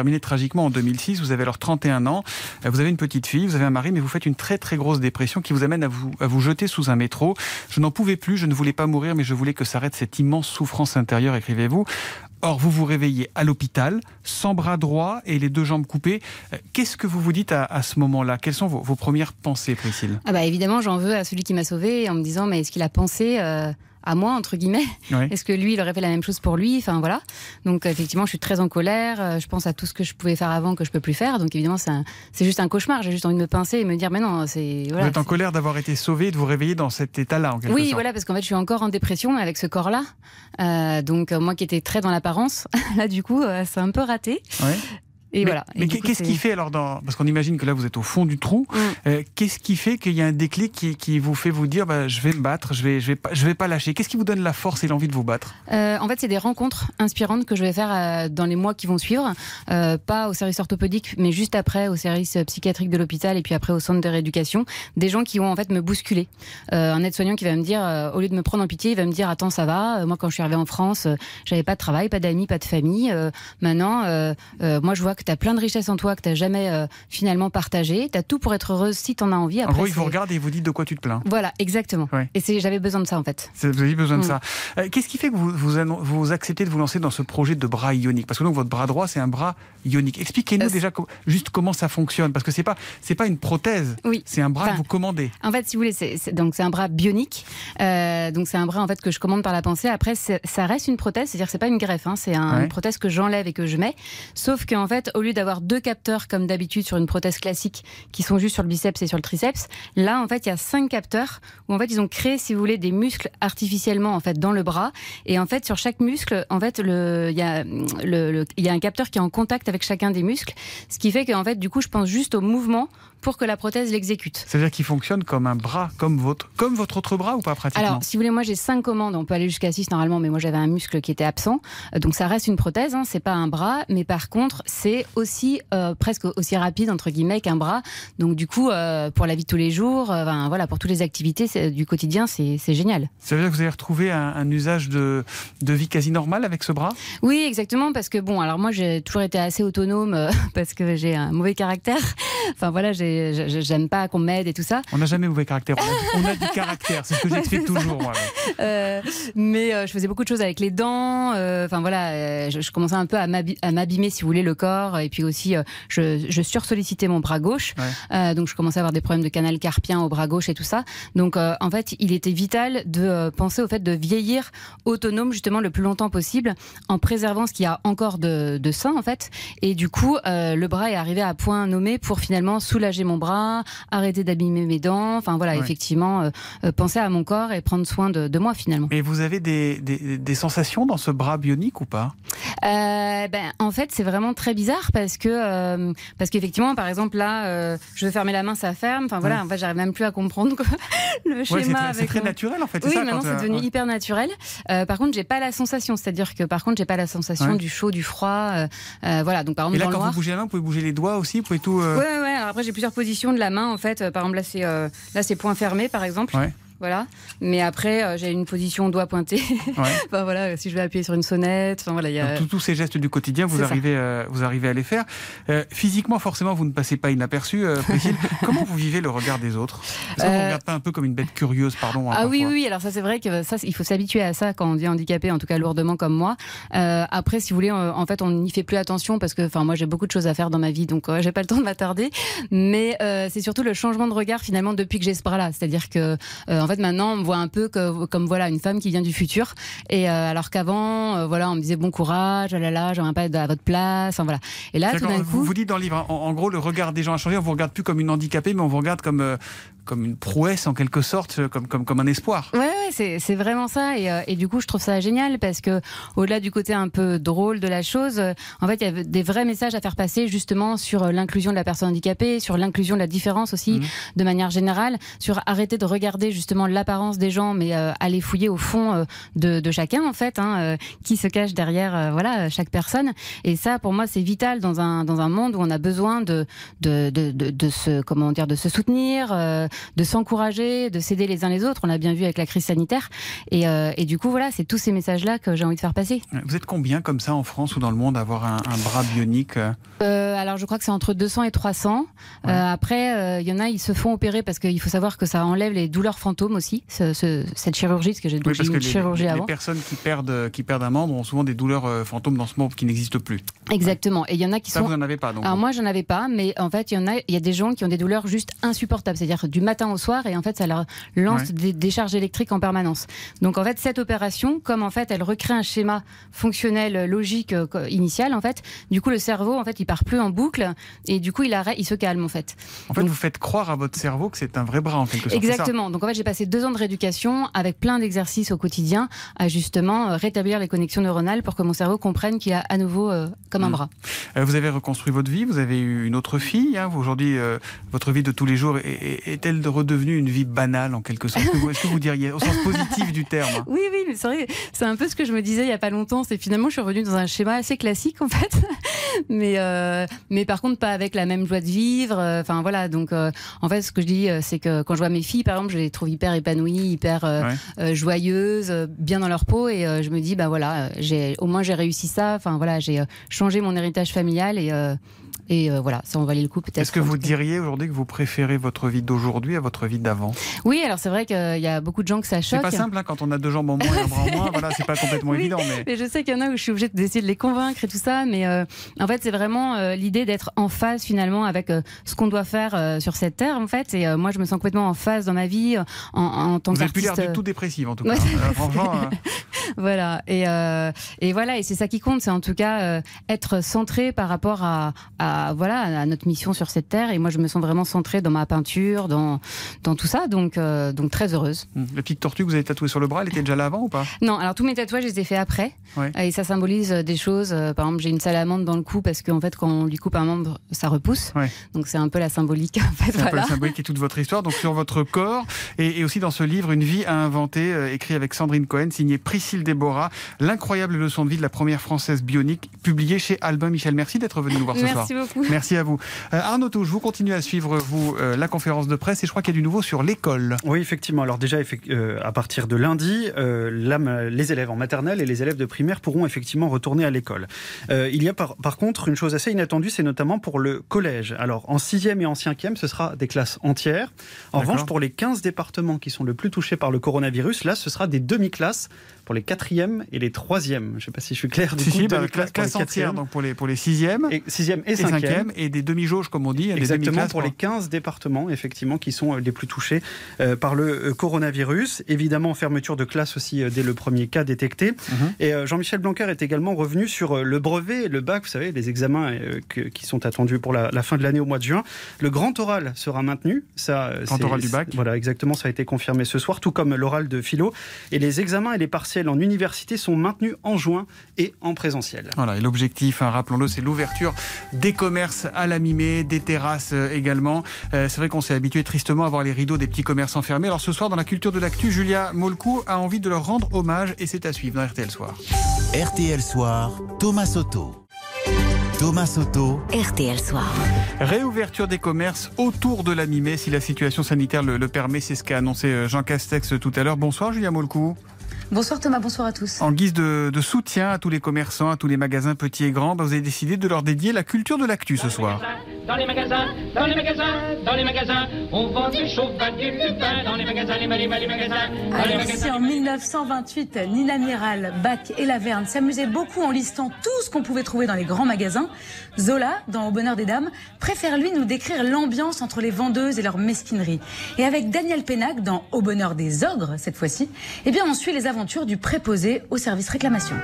terminé tragiquement en 2006. Vous avez alors 31 ans, vous avez une petite fille, vous avez un mari, mais vous faites une très très grosse dépression qui vous amène à vous jeter sous un métro. Je n'en pouvais plus, je ne voulais pas mourir, mais je voulais que s'arrête cette immense souffrance intérieure, écrivez-vous. Or, vous vous réveillez à l'hôpital, sans bras droit et les 2 jambes coupées. Qu'est-ce que vous vous dites à ce moment-là ? Quelles sont vos premières pensées, Priscille ? Évidemment, j'en veux à celui qui m'a sauvée en me disant, mais est-ce qu'il a pensé à moi, entre guillemets. Oui. Est-ce que lui, il aurait fait la même chose pour lui ? Enfin, voilà. Donc, effectivement, je suis très en colère. Je pense à tout ce que je pouvais faire avant que je peux plus faire. Donc, évidemment, c'est juste un cauchemar. J'ai juste envie de me pincer et me dire, mais non, c'est... Voilà, vous êtes en colère d'avoir été sauvé et de vous réveiller dans cet état-là, en quelque sorte. Oui, voilà, parce qu'en fait, je suis encore en dépression avec ce corps-là. Donc, moi qui étais très dans l'apparence, là, du coup, c'est un peu raté. Ouais. Et voilà. Mais qu'est-ce qui fait alors parce qu'on imagine que là vous êtes au fond du trou. Qu'est-ce qui fait qu'il y a un déclic qui vous fait vous dire je vais me battre, je vais pas lâcher. Qu'est-ce qui vous donne la force et l'envie de vous battre ? En fait, c'est des rencontres inspirantes que je vais faire dans les mois qui vont suivre, pas au service orthopédique, mais juste après au service psychiatrique de l'hôpital et puis après au centre de rééducation. Des gens qui vont en fait me bousculer. Un aide-soignant qui va me dire, au lieu de me prendre en pitié, il va me dire attends, ça va. Moi, quand je suis arrivée en France, j'avais pas de travail, pas d'amis, pas de famille. Maintenant, moi, je vois que tu as plein de richesses en toi que tu n'as jamais finalement partagé. Tu as tout pour être heureuse si tu en as envie. Après, en gros, il vous regarde et il vous dit de quoi tu te plains. Voilà, exactement. Ouais. Et j'avais besoin de ça, en fait. Vous avez besoin de ça. Qu'est-ce qui fait que vous acceptez de vous lancer dans ce projet de bras ionique ? Parce que donc, votre bras droit, c'est un bras ionique. Expliquez-nous déjà juste comment ça fonctionne. Parce que c'est pas une prothèse. Oui. C'est un bras que vous commandez. En fait, si vous voulez, donc c'est un bras bionique. Donc c'est un bras en fait que je commande par la pensée. Après, ça reste une prothèse, c'est-à-dire que c'est pas une greffe. C'est une prothèse que j'enlève et que je mets. Sauf qu'en fait, au lieu d'avoir 2 capteurs comme d'habitude sur une prothèse classique qui sont juste sur le biceps et sur le triceps, là en fait il y a 5 capteurs où en fait ils ont créé, si vous voulez, des muscles artificiellement en fait dans le bras, et en fait sur chaque muscle en fait il y a un capteur qui est en contact avec chacun des muscles, ce qui fait qu'en fait du coup je pense juste au mouvement pour que la prothèse l'exécute. C'est-à-dire qu'il fonctionne comme un bras, comme votre autre bras ou pas pratiquement ? Alors, si vous voulez, moi j'ai 5 commandes, on peut aller jusqu'à 6 normalement, mais moi j'avais un muscle qui était absent, donc ça reste une prothèse, c'est pas un bras, mais par contre c'est aussi presque aussi rapide entre guillemets qu'un bras, donc du coup pour la vie de tous les jours, voilà, pour toutes les activités du quotidien, c'est génial. Ça veut dire que vous avez retrouvé un usage de vie quasi normal avec ce bras ? Oui, exactement, parce que bon, alors moi j'ai toujours été assez autonome parce que j'ai un mauvais caractère. Enfin voilà, j'aime pas qu'on m'aide et tout ça. On n'a jamais mauvais caractère, on a du caractère, c'est ce que j'explique toujours. Moi. Mais je faisais beaucoup de choses avec les dents. Enfin voilà, je commençais un peu à m'abîmer, si vous voulez, le corps. Et puis aussi, je sursollicitais mon bras gauche. Ouais. Donc je commençais à avoir des problèmes de canal carpien au bras gauche et tout ça. Donc en fait, il était vital de penser au fait de vieillir autonome justement le plus longtemps possible, en préservant ce qu'il y a encore de sain en fait. Et du coup, le bras est arrivé à point nommé pour finalement soulager mon bras, arrêter d'abîmer mes dents, enfin voilà, effectivement, penser à mon corps et prendre soin de moi finalement. Et vous avez des sensations dans ce bras bionique ou pas ? En fait, c'est vraiment très bizarre parce qu'effectivement, par exemple là, je veux fermer la main, ça ferme. Enfin voilà, en fait, j'arrive même plus à comprendre le schéma. C'est très naturel en fait. Oui, maintenant c'est devenu hyper naturel. Par contre, j'ai pas la sensation, c'est-à-dire que par contre, j'ai pas la sensation du chaud, du froid. Voilà, donc par exemple, et là, quand vous bougez la main, vous pouvez bouger les doigts aussi, vous pouvez tout. Ouais. Alors après, j'ai plusieurs positions de la main en fait. Par exemple, là, c'est point fermé, par exemple. Ouais. Voilà. Mais après, j'ai une position doigt pointé. Ouais. Enfin, voilà, si je vais appuyer sur une sonnette. Enfin, voilà, donc, tous ces gestes du quotidien, vous arrivez à les faire. Physiquement, forcément, vous ne passez pas inaperçu, Priscille. Comment vous vivez le regard des autres ? Est-ce qu'on ne vous regarde pas un peu comme une bête curieuse, pardon ? Oui. Alors ça, c'est vrai que ça, il faut s'habituer à ça quand on devient handicapé, en tout cas lourdement comme moi. Après, si vous voulez, en fait, on n'y fait plus attention parce que, moi, j'ai beaucoup de choses à faire dans ma vie, donc j'ai pas le temps de m'attarder. Mais c'est surtout le changement de regard finalement depuis que j'ai ce bras-là. C'est-à-dire que, en fait, maintenant, on me voit un peu comme voilà, une femme qui vient du futur. Et alors qu'avant, voilà, on me disait bon courage, j'aimerais pas être à votre place. Enfin, voilà. Et là, tout d'un coup, vous dites dans le livre, en gros, le regard des gens a changé. On vous regarde plus comme une handicapée, mais on vous regarde comme une prouesse en quelque sorte, comme un espoir. Ouais, c'est vraiment ça. Et du coup, je trouve ça génial parce que au-delà du côté un peu drôle de la chose, en fait, il y a des vrais messages à faire passer justement sur l'inclusion de la personne handicapée, sur l'inclusion de la différence aussi, de manière générale, sur arrêter de regarder justement l'apparence des gens, mais aller fouiller au fond de chacun en fait, qui se cache derrière voilà chaque personne. Et ça, pour moi, c'est vital dans un monde où on a besoin de se soutenir, de s'encourager, de s'aider les uns les autres. On l'a bien vu avec la crise sanitaire. Et du coup, voilà, c'est tous ces messages-là que j'ai envie de faire passer. Vous êtes combien comme ça en France ou dans le monde à avoir un bras bionique? Alors, je crois que c'est entre 200 et 300. Après, il y en a, ils se font opérer parce qu'il faut savoir que ça enlève les douleurs fantômes aussi, cette chirurgie, parce que j'ai eu une chirurgie avant. Les personnes qui perdent un membre ont souvent des douleurs fantômes dans ce membre qui n'existe plus. Exactement. Et il y en a qui ça, vous n'en avez pas donc. Alors moi, j'en avais pas, mais en fait, il y a des gens qui ont des douleurs juste insupportables, c'est-à-dire du matin au soir, et en fait, ça leur lance des décharges électriques en permanence. Donc en fait, cette opération, comme en fait, elle recrée un schéma fonctionnel logique initial, en fait, du coup, le cerveau, en fait, il part plus en boucle, et du coup, il se calme, en fait. En fait, vous faites croire à votre cerveau que c'est un vrai bras, en quelque sorte. Exactement. Donc en fait, j'ai passé 2 ans de rééducation avec plein d'exercices au quotidien à justement rétablir les connexions neuronales pour que mon cerveau comprenne qu'il a à nouveau comme un bras. Vous avez reconstruit votre vie, vous avez eu une autre fille. Aujourd'hui, votre vie de tous les jours est-elle redevenue une vie banale en quelque sorte? Est-ce que vous diriez, au sens positif du terme? Oui, mais c'est vrai, c'est un peu ce que je me disais il n'y a pas longtemps. C'est finalement, je suis revenue dans un schéma assez classique en fait, mais par contre pas avec la même joie de vivre. Enfin voilà, donc en fait, ce que je dis, c'est que quand je vois mes filles, par exemple, je les trouve hyper épanouies, hyper joyeuses, bien dans leur peau, et je me dis bah voilà, au moins j'ai réussi ça. Enfin voilà, j'ai changé mon héritage familial et voilà, ça en valait le coup peut-être. Est-ce que vous diriez aujourd'hui que vous préférez votre vie d'aujourd'hui à votre vie d'avant? Oui, alors c'est vrai qu'il y a beaucoup de gens que ça choque. C'est pas simple quand on a 2 jambes en moins et un bras en moins, voilà, c'est pas complètement évident. Mais je sais qu'il y en a où je suis obligée d'essayer de les convaincre et tout ça, mais en fait c'est vraiment l'idée d'être en phase finalement avec ce qu'on doit faire sur cette terre en fait, et moi je me sens complètement en phase dans ma vie en tant qu'artiste. Vous n'avez plus l'air du tout dépressive en tout cas. Franchement. Voilà, et voilà, et c'est ça qui compte, c'est en tout cas être centré par rapport à notre mission sur cette terre, et moi je me sens vraiment centrée dans ma peinture, dans tout ça, donc très heureuse. La petite tortue que vous avez tatouée sur le bras, elle était déjà là avant ou pas? Non, alors tous mes tatouages je les ai faits après, et ça symbolise des choses. Par exemple, j'ai une salamandre dans le cou parce qu'en fait quand on lui coupe un membre, ça repousse, donc c'est un peu la symbolique en fait. C'est un peu la symbolique et toute votre histoire, donc sur votre corps, et aussi dans ce livre Une vie à inventer, écrit avec Sandrine Cohen, signé Priscille Déborah, l'incroyable leçon de vie de la première française bionique, publiée chez Albin Michel. Merci d'être venu nous voir ce soir. Merci beaucoup. Merci à vous. Arnaud Touche, vous continuez à suivre la conférence de presse, et je crois qu'il y a du nouveau sur l'école. Oui, effectivement. Alors déjà, à partir de lundi, les élèves en maternelle et les élèves de primaire pourront effectivement retourner à l'école. Il y a par contre une chose assez inattendue, c'est notamment pour le collège. Alors en 6e et en 5e, ce sera des classes entières. En revanche, pour les 15 départements qui sont le plus touchés par le coronavirus, là, ce sera des demi-classes pour les 4e et les 3e. Je ne sais pas si je suis clair. Classe entière, donc pour les 6e et 6e et 5e. Et des demi-jauges, comme on dit. Exactement, pour les 15 départements, effectivement, qui sont les plus touchés par le coronavirus. Évidemment, fermeture de classe aussi dès le premier cas détecté. Et Jean-Michel Blanquer est également revenu sur le brevet, le bac, vous savez, les examens qui sont attendus pour la fin de l'année au mois de juin. Le grand oral sera maintenu. Grand oral du bac. Voilà, exactement, ça a été confirmé ce soir, tout comme l'oral de philo. Et les examens et les partiels en université sont maintenus en juin et en présentiel. Voilà, et l'objectif, rappelons-le, c'est l'ouverture des commerces à la mi-mai, des terrasses également. C'est vrai qu'on s'est habitué tristement à voir les rideaux des petits commerces enfermés. Alors ce soir, dans la culture de l'actu, Julia Molcou a envie de leur rendre hommage, et c'est à suivre dans RTL Soir. RTL Soir, Thomas Soto. Thomas Soto. RTL Soir. Réouverture des commerces autour de la mi-mai, si la situation sanitaire le permet. C'est ce qu'a annoncé Jean Castex tout à l'heure. Bonsoir Julia Molcou. Bonsoir Thomas, bonsoir à tous. En guise de soutien à tous les commerçants, à tous les magasins petits et grands, vous avez décidé de leur dédier la culture de l'actu ce soir. Dans les magasins, on vend du chauffe-pain, du pain, dans les magasins, les magasins. Alors si en 1928, Nina Miral, Bach et Laverne s'amusaient beaucoup en listant tout ce qu'on pouvait trouver dans les grands magasins, Zola, dans Au bonheur des dames, préfère lui nous décrire l'ambiance entre les vendeuses et leur mesquinerie. Et avec Daniel Pénac, dans Au bonheur des ogres, cette fois-ci, eh bien on suit les aventures du préposé au service réclamation.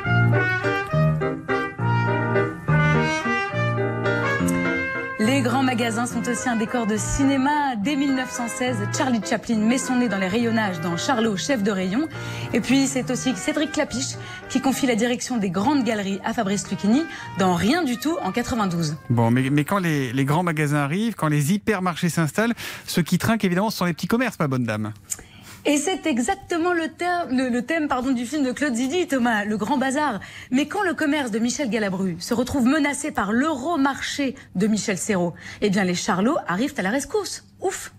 Les grands magasins sont aussi un décor de cinéma. Dès 1916, Charlie Chaplin met son nez dans les rayonnages dans Charlot, chef de rayon. Et puis c'est aussi Cédric Clapiche qui confie la direction des grandes galeries à Fabrice Lucchini dans Rien du tout en 92. Bon, mais quand les grands magasins arrivent, quand les hypermarchés s'installent, ce qui trinque évidemment, ce sont les petits commerces, ma bonne dame. Et c'est exactement le thème du film de Claude Zidi, Thomas, Le Grand Bazar. Mais quand le commerce de Michel Galabru se retrouve menacé par l'Euromarché de Michel Serrault, eh bien les Charlots arrivent à la rescousse. Ouf!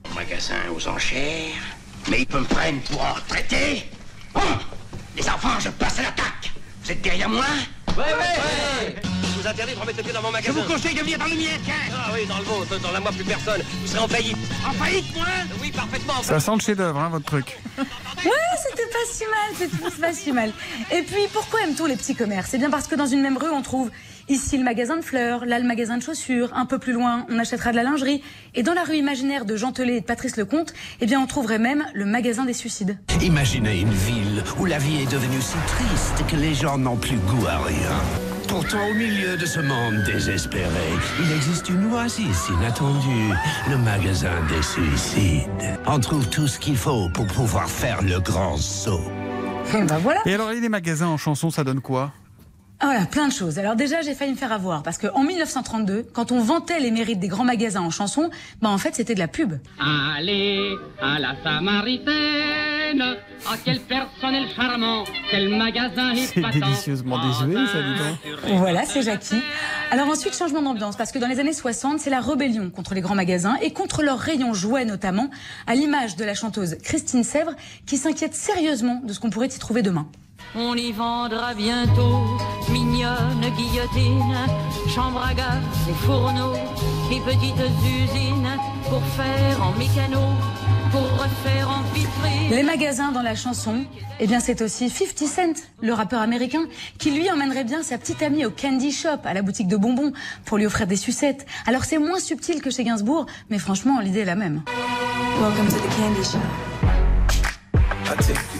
Magasin aux enchères. Mais ils me prennent pour un retraité. Bon, les enfants, je passe à l'attaque. Vous êtes derrière moi? Ouais. Je vous interdis de remettre le pied dans mon magasin. Je vous conseille de venir dans le mien, tiens. Ah oui, dans le vôtre, dans la moi plus personne. Vous serez en faillite. En faillite, moi? Oui, parfaitement. Ça sent le chef-d'œuvre, votre truc. Ouais, c'était pas si mal. Et puis, pourquoi aime-t-on les petits commerces? C'est bien parce que dans une même rue, on trouve ici le magasin de fleurs, là le magasin de chaussures, un peu plus loin, on achètera de la lingerie. Et dans la rue imaginaire de Jean Telet et de Patrice Lecomte, eh bien, on trouverait même le magasin des suicides. Imaginez une ville où la vie est devenue si triste que les gens n'ont plus goût à rien. Pourtant, au milieu de ce monde désespéré, il existe une oasis inattendue, le magasin des suicides. On trouve tout ce qu'il faut pour pouvoir faire le grand saut. Et ben voilà. Et alors, les magasins en chanson, ça donne quoi? Voilà, plein de choses. Alors déjà, j'ai failli me faire avoir, parce qu'en 1932, quand on vantait les mérites des grands magasins en chansons, en fait, c'était de la pub. Allez à la Samaritaine, ah quel personnel charmant, quel magasin épatant. C'est délicieusement désuet, ça, dis donc. Voilà, c'est Jackie. Alors ensuite, changement d'ambiance, parce que dans les années 60, c'est la rébellion contre les grands magasins et contre leurs rayons jouets notamment, à l'image de la chanteuse Christine Sèvres, qui s'inquiète sérieusement de ce qu'on pourrait y trouver demain. On y vendra bientôt mignonne guillotine, chambre à gaz et fourneaux et petites usines pour faire en mécano, pour refaire en vitrine. Les magasins dans la chanson, eh bien c'est aussi 50 Cent, le rappeur américain, qui lui emmènerait bien sa petite amie au candy shop, à la boutique de bonbons, pour lui offrir des sucettes. Alors c'est moins subtil que chez Gainsbourg, mais franchement l'idée est la même. Welcome to the candy shop. Ah,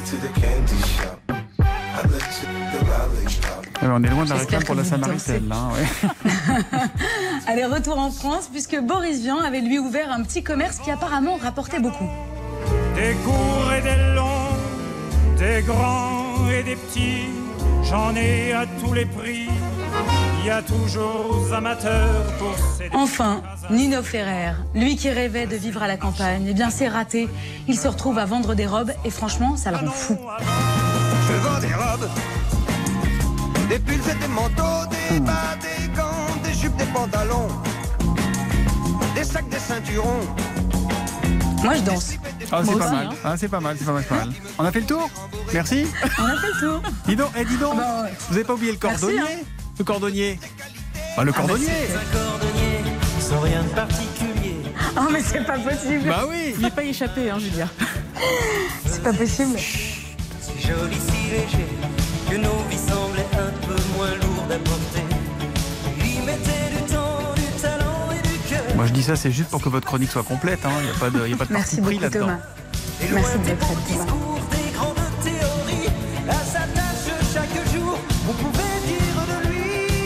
on est loin de la réclame pour la Samaritaine, là. Ouais. Allez, retour en France, puisque Boris Vian avait lui ouvert un petit commerce qui apparemment rapportait beaucoup. Des courts et des longs, des grands et des petits, j'en ai à tous les prix. Il y a toujours aux amateurs pour ces... Enfin, Nino Ferrer, lui qui rêvait de vivre à la campagne, eh bien c'est raté. Il se retrouve à vendre des robes et franchement, ça le rend fou. Je vends des robes, des pulls et des manteaux, des bas, des gants, des jupes, des pantalons, des sacs, des ceinturons. Moi je danse. Ah, c'est pas mal. Ah, c'est pas mal. On a fait le tour? Merci. On a fait le tour. Dis donc, vous n'avez pas oublié le cordonnier? Merci, hein. Le cordonnier. Ah, le cordonnier. Un cordonnier sans rien de particulier. Oh mais c'est pas possible. Bah oui. Il n'est pas échappé, Julia. C'est pas possible. Si joli, si léger, que nos vies semblaient un peu moins lourdes à porter. Il y mettait du temps, du talent et du cœur. Moi je dis ça, c'est juste pour que votre chronique soit complète. Il n'y a pas de, parti Merci pris beaucoup, là-dedans. Thomas. Et loin des beaux discours, des grandes théories, à sa tâche chaque jour, on pouvait dire de lui.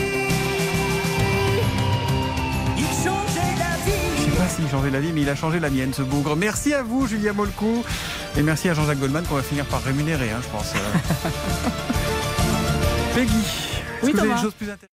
Il changeait la vie. Je sais pas s'il changeait la vie, mais il a changé la mienne, ce bougre. Merci à vous, Julia Molcou. Et merci à Jean-Jacques Goldman qu'on va finir par rémunérer, je pense. Peggy, oui, est-ce que vous avez Thomas. des choses plus intéressantes?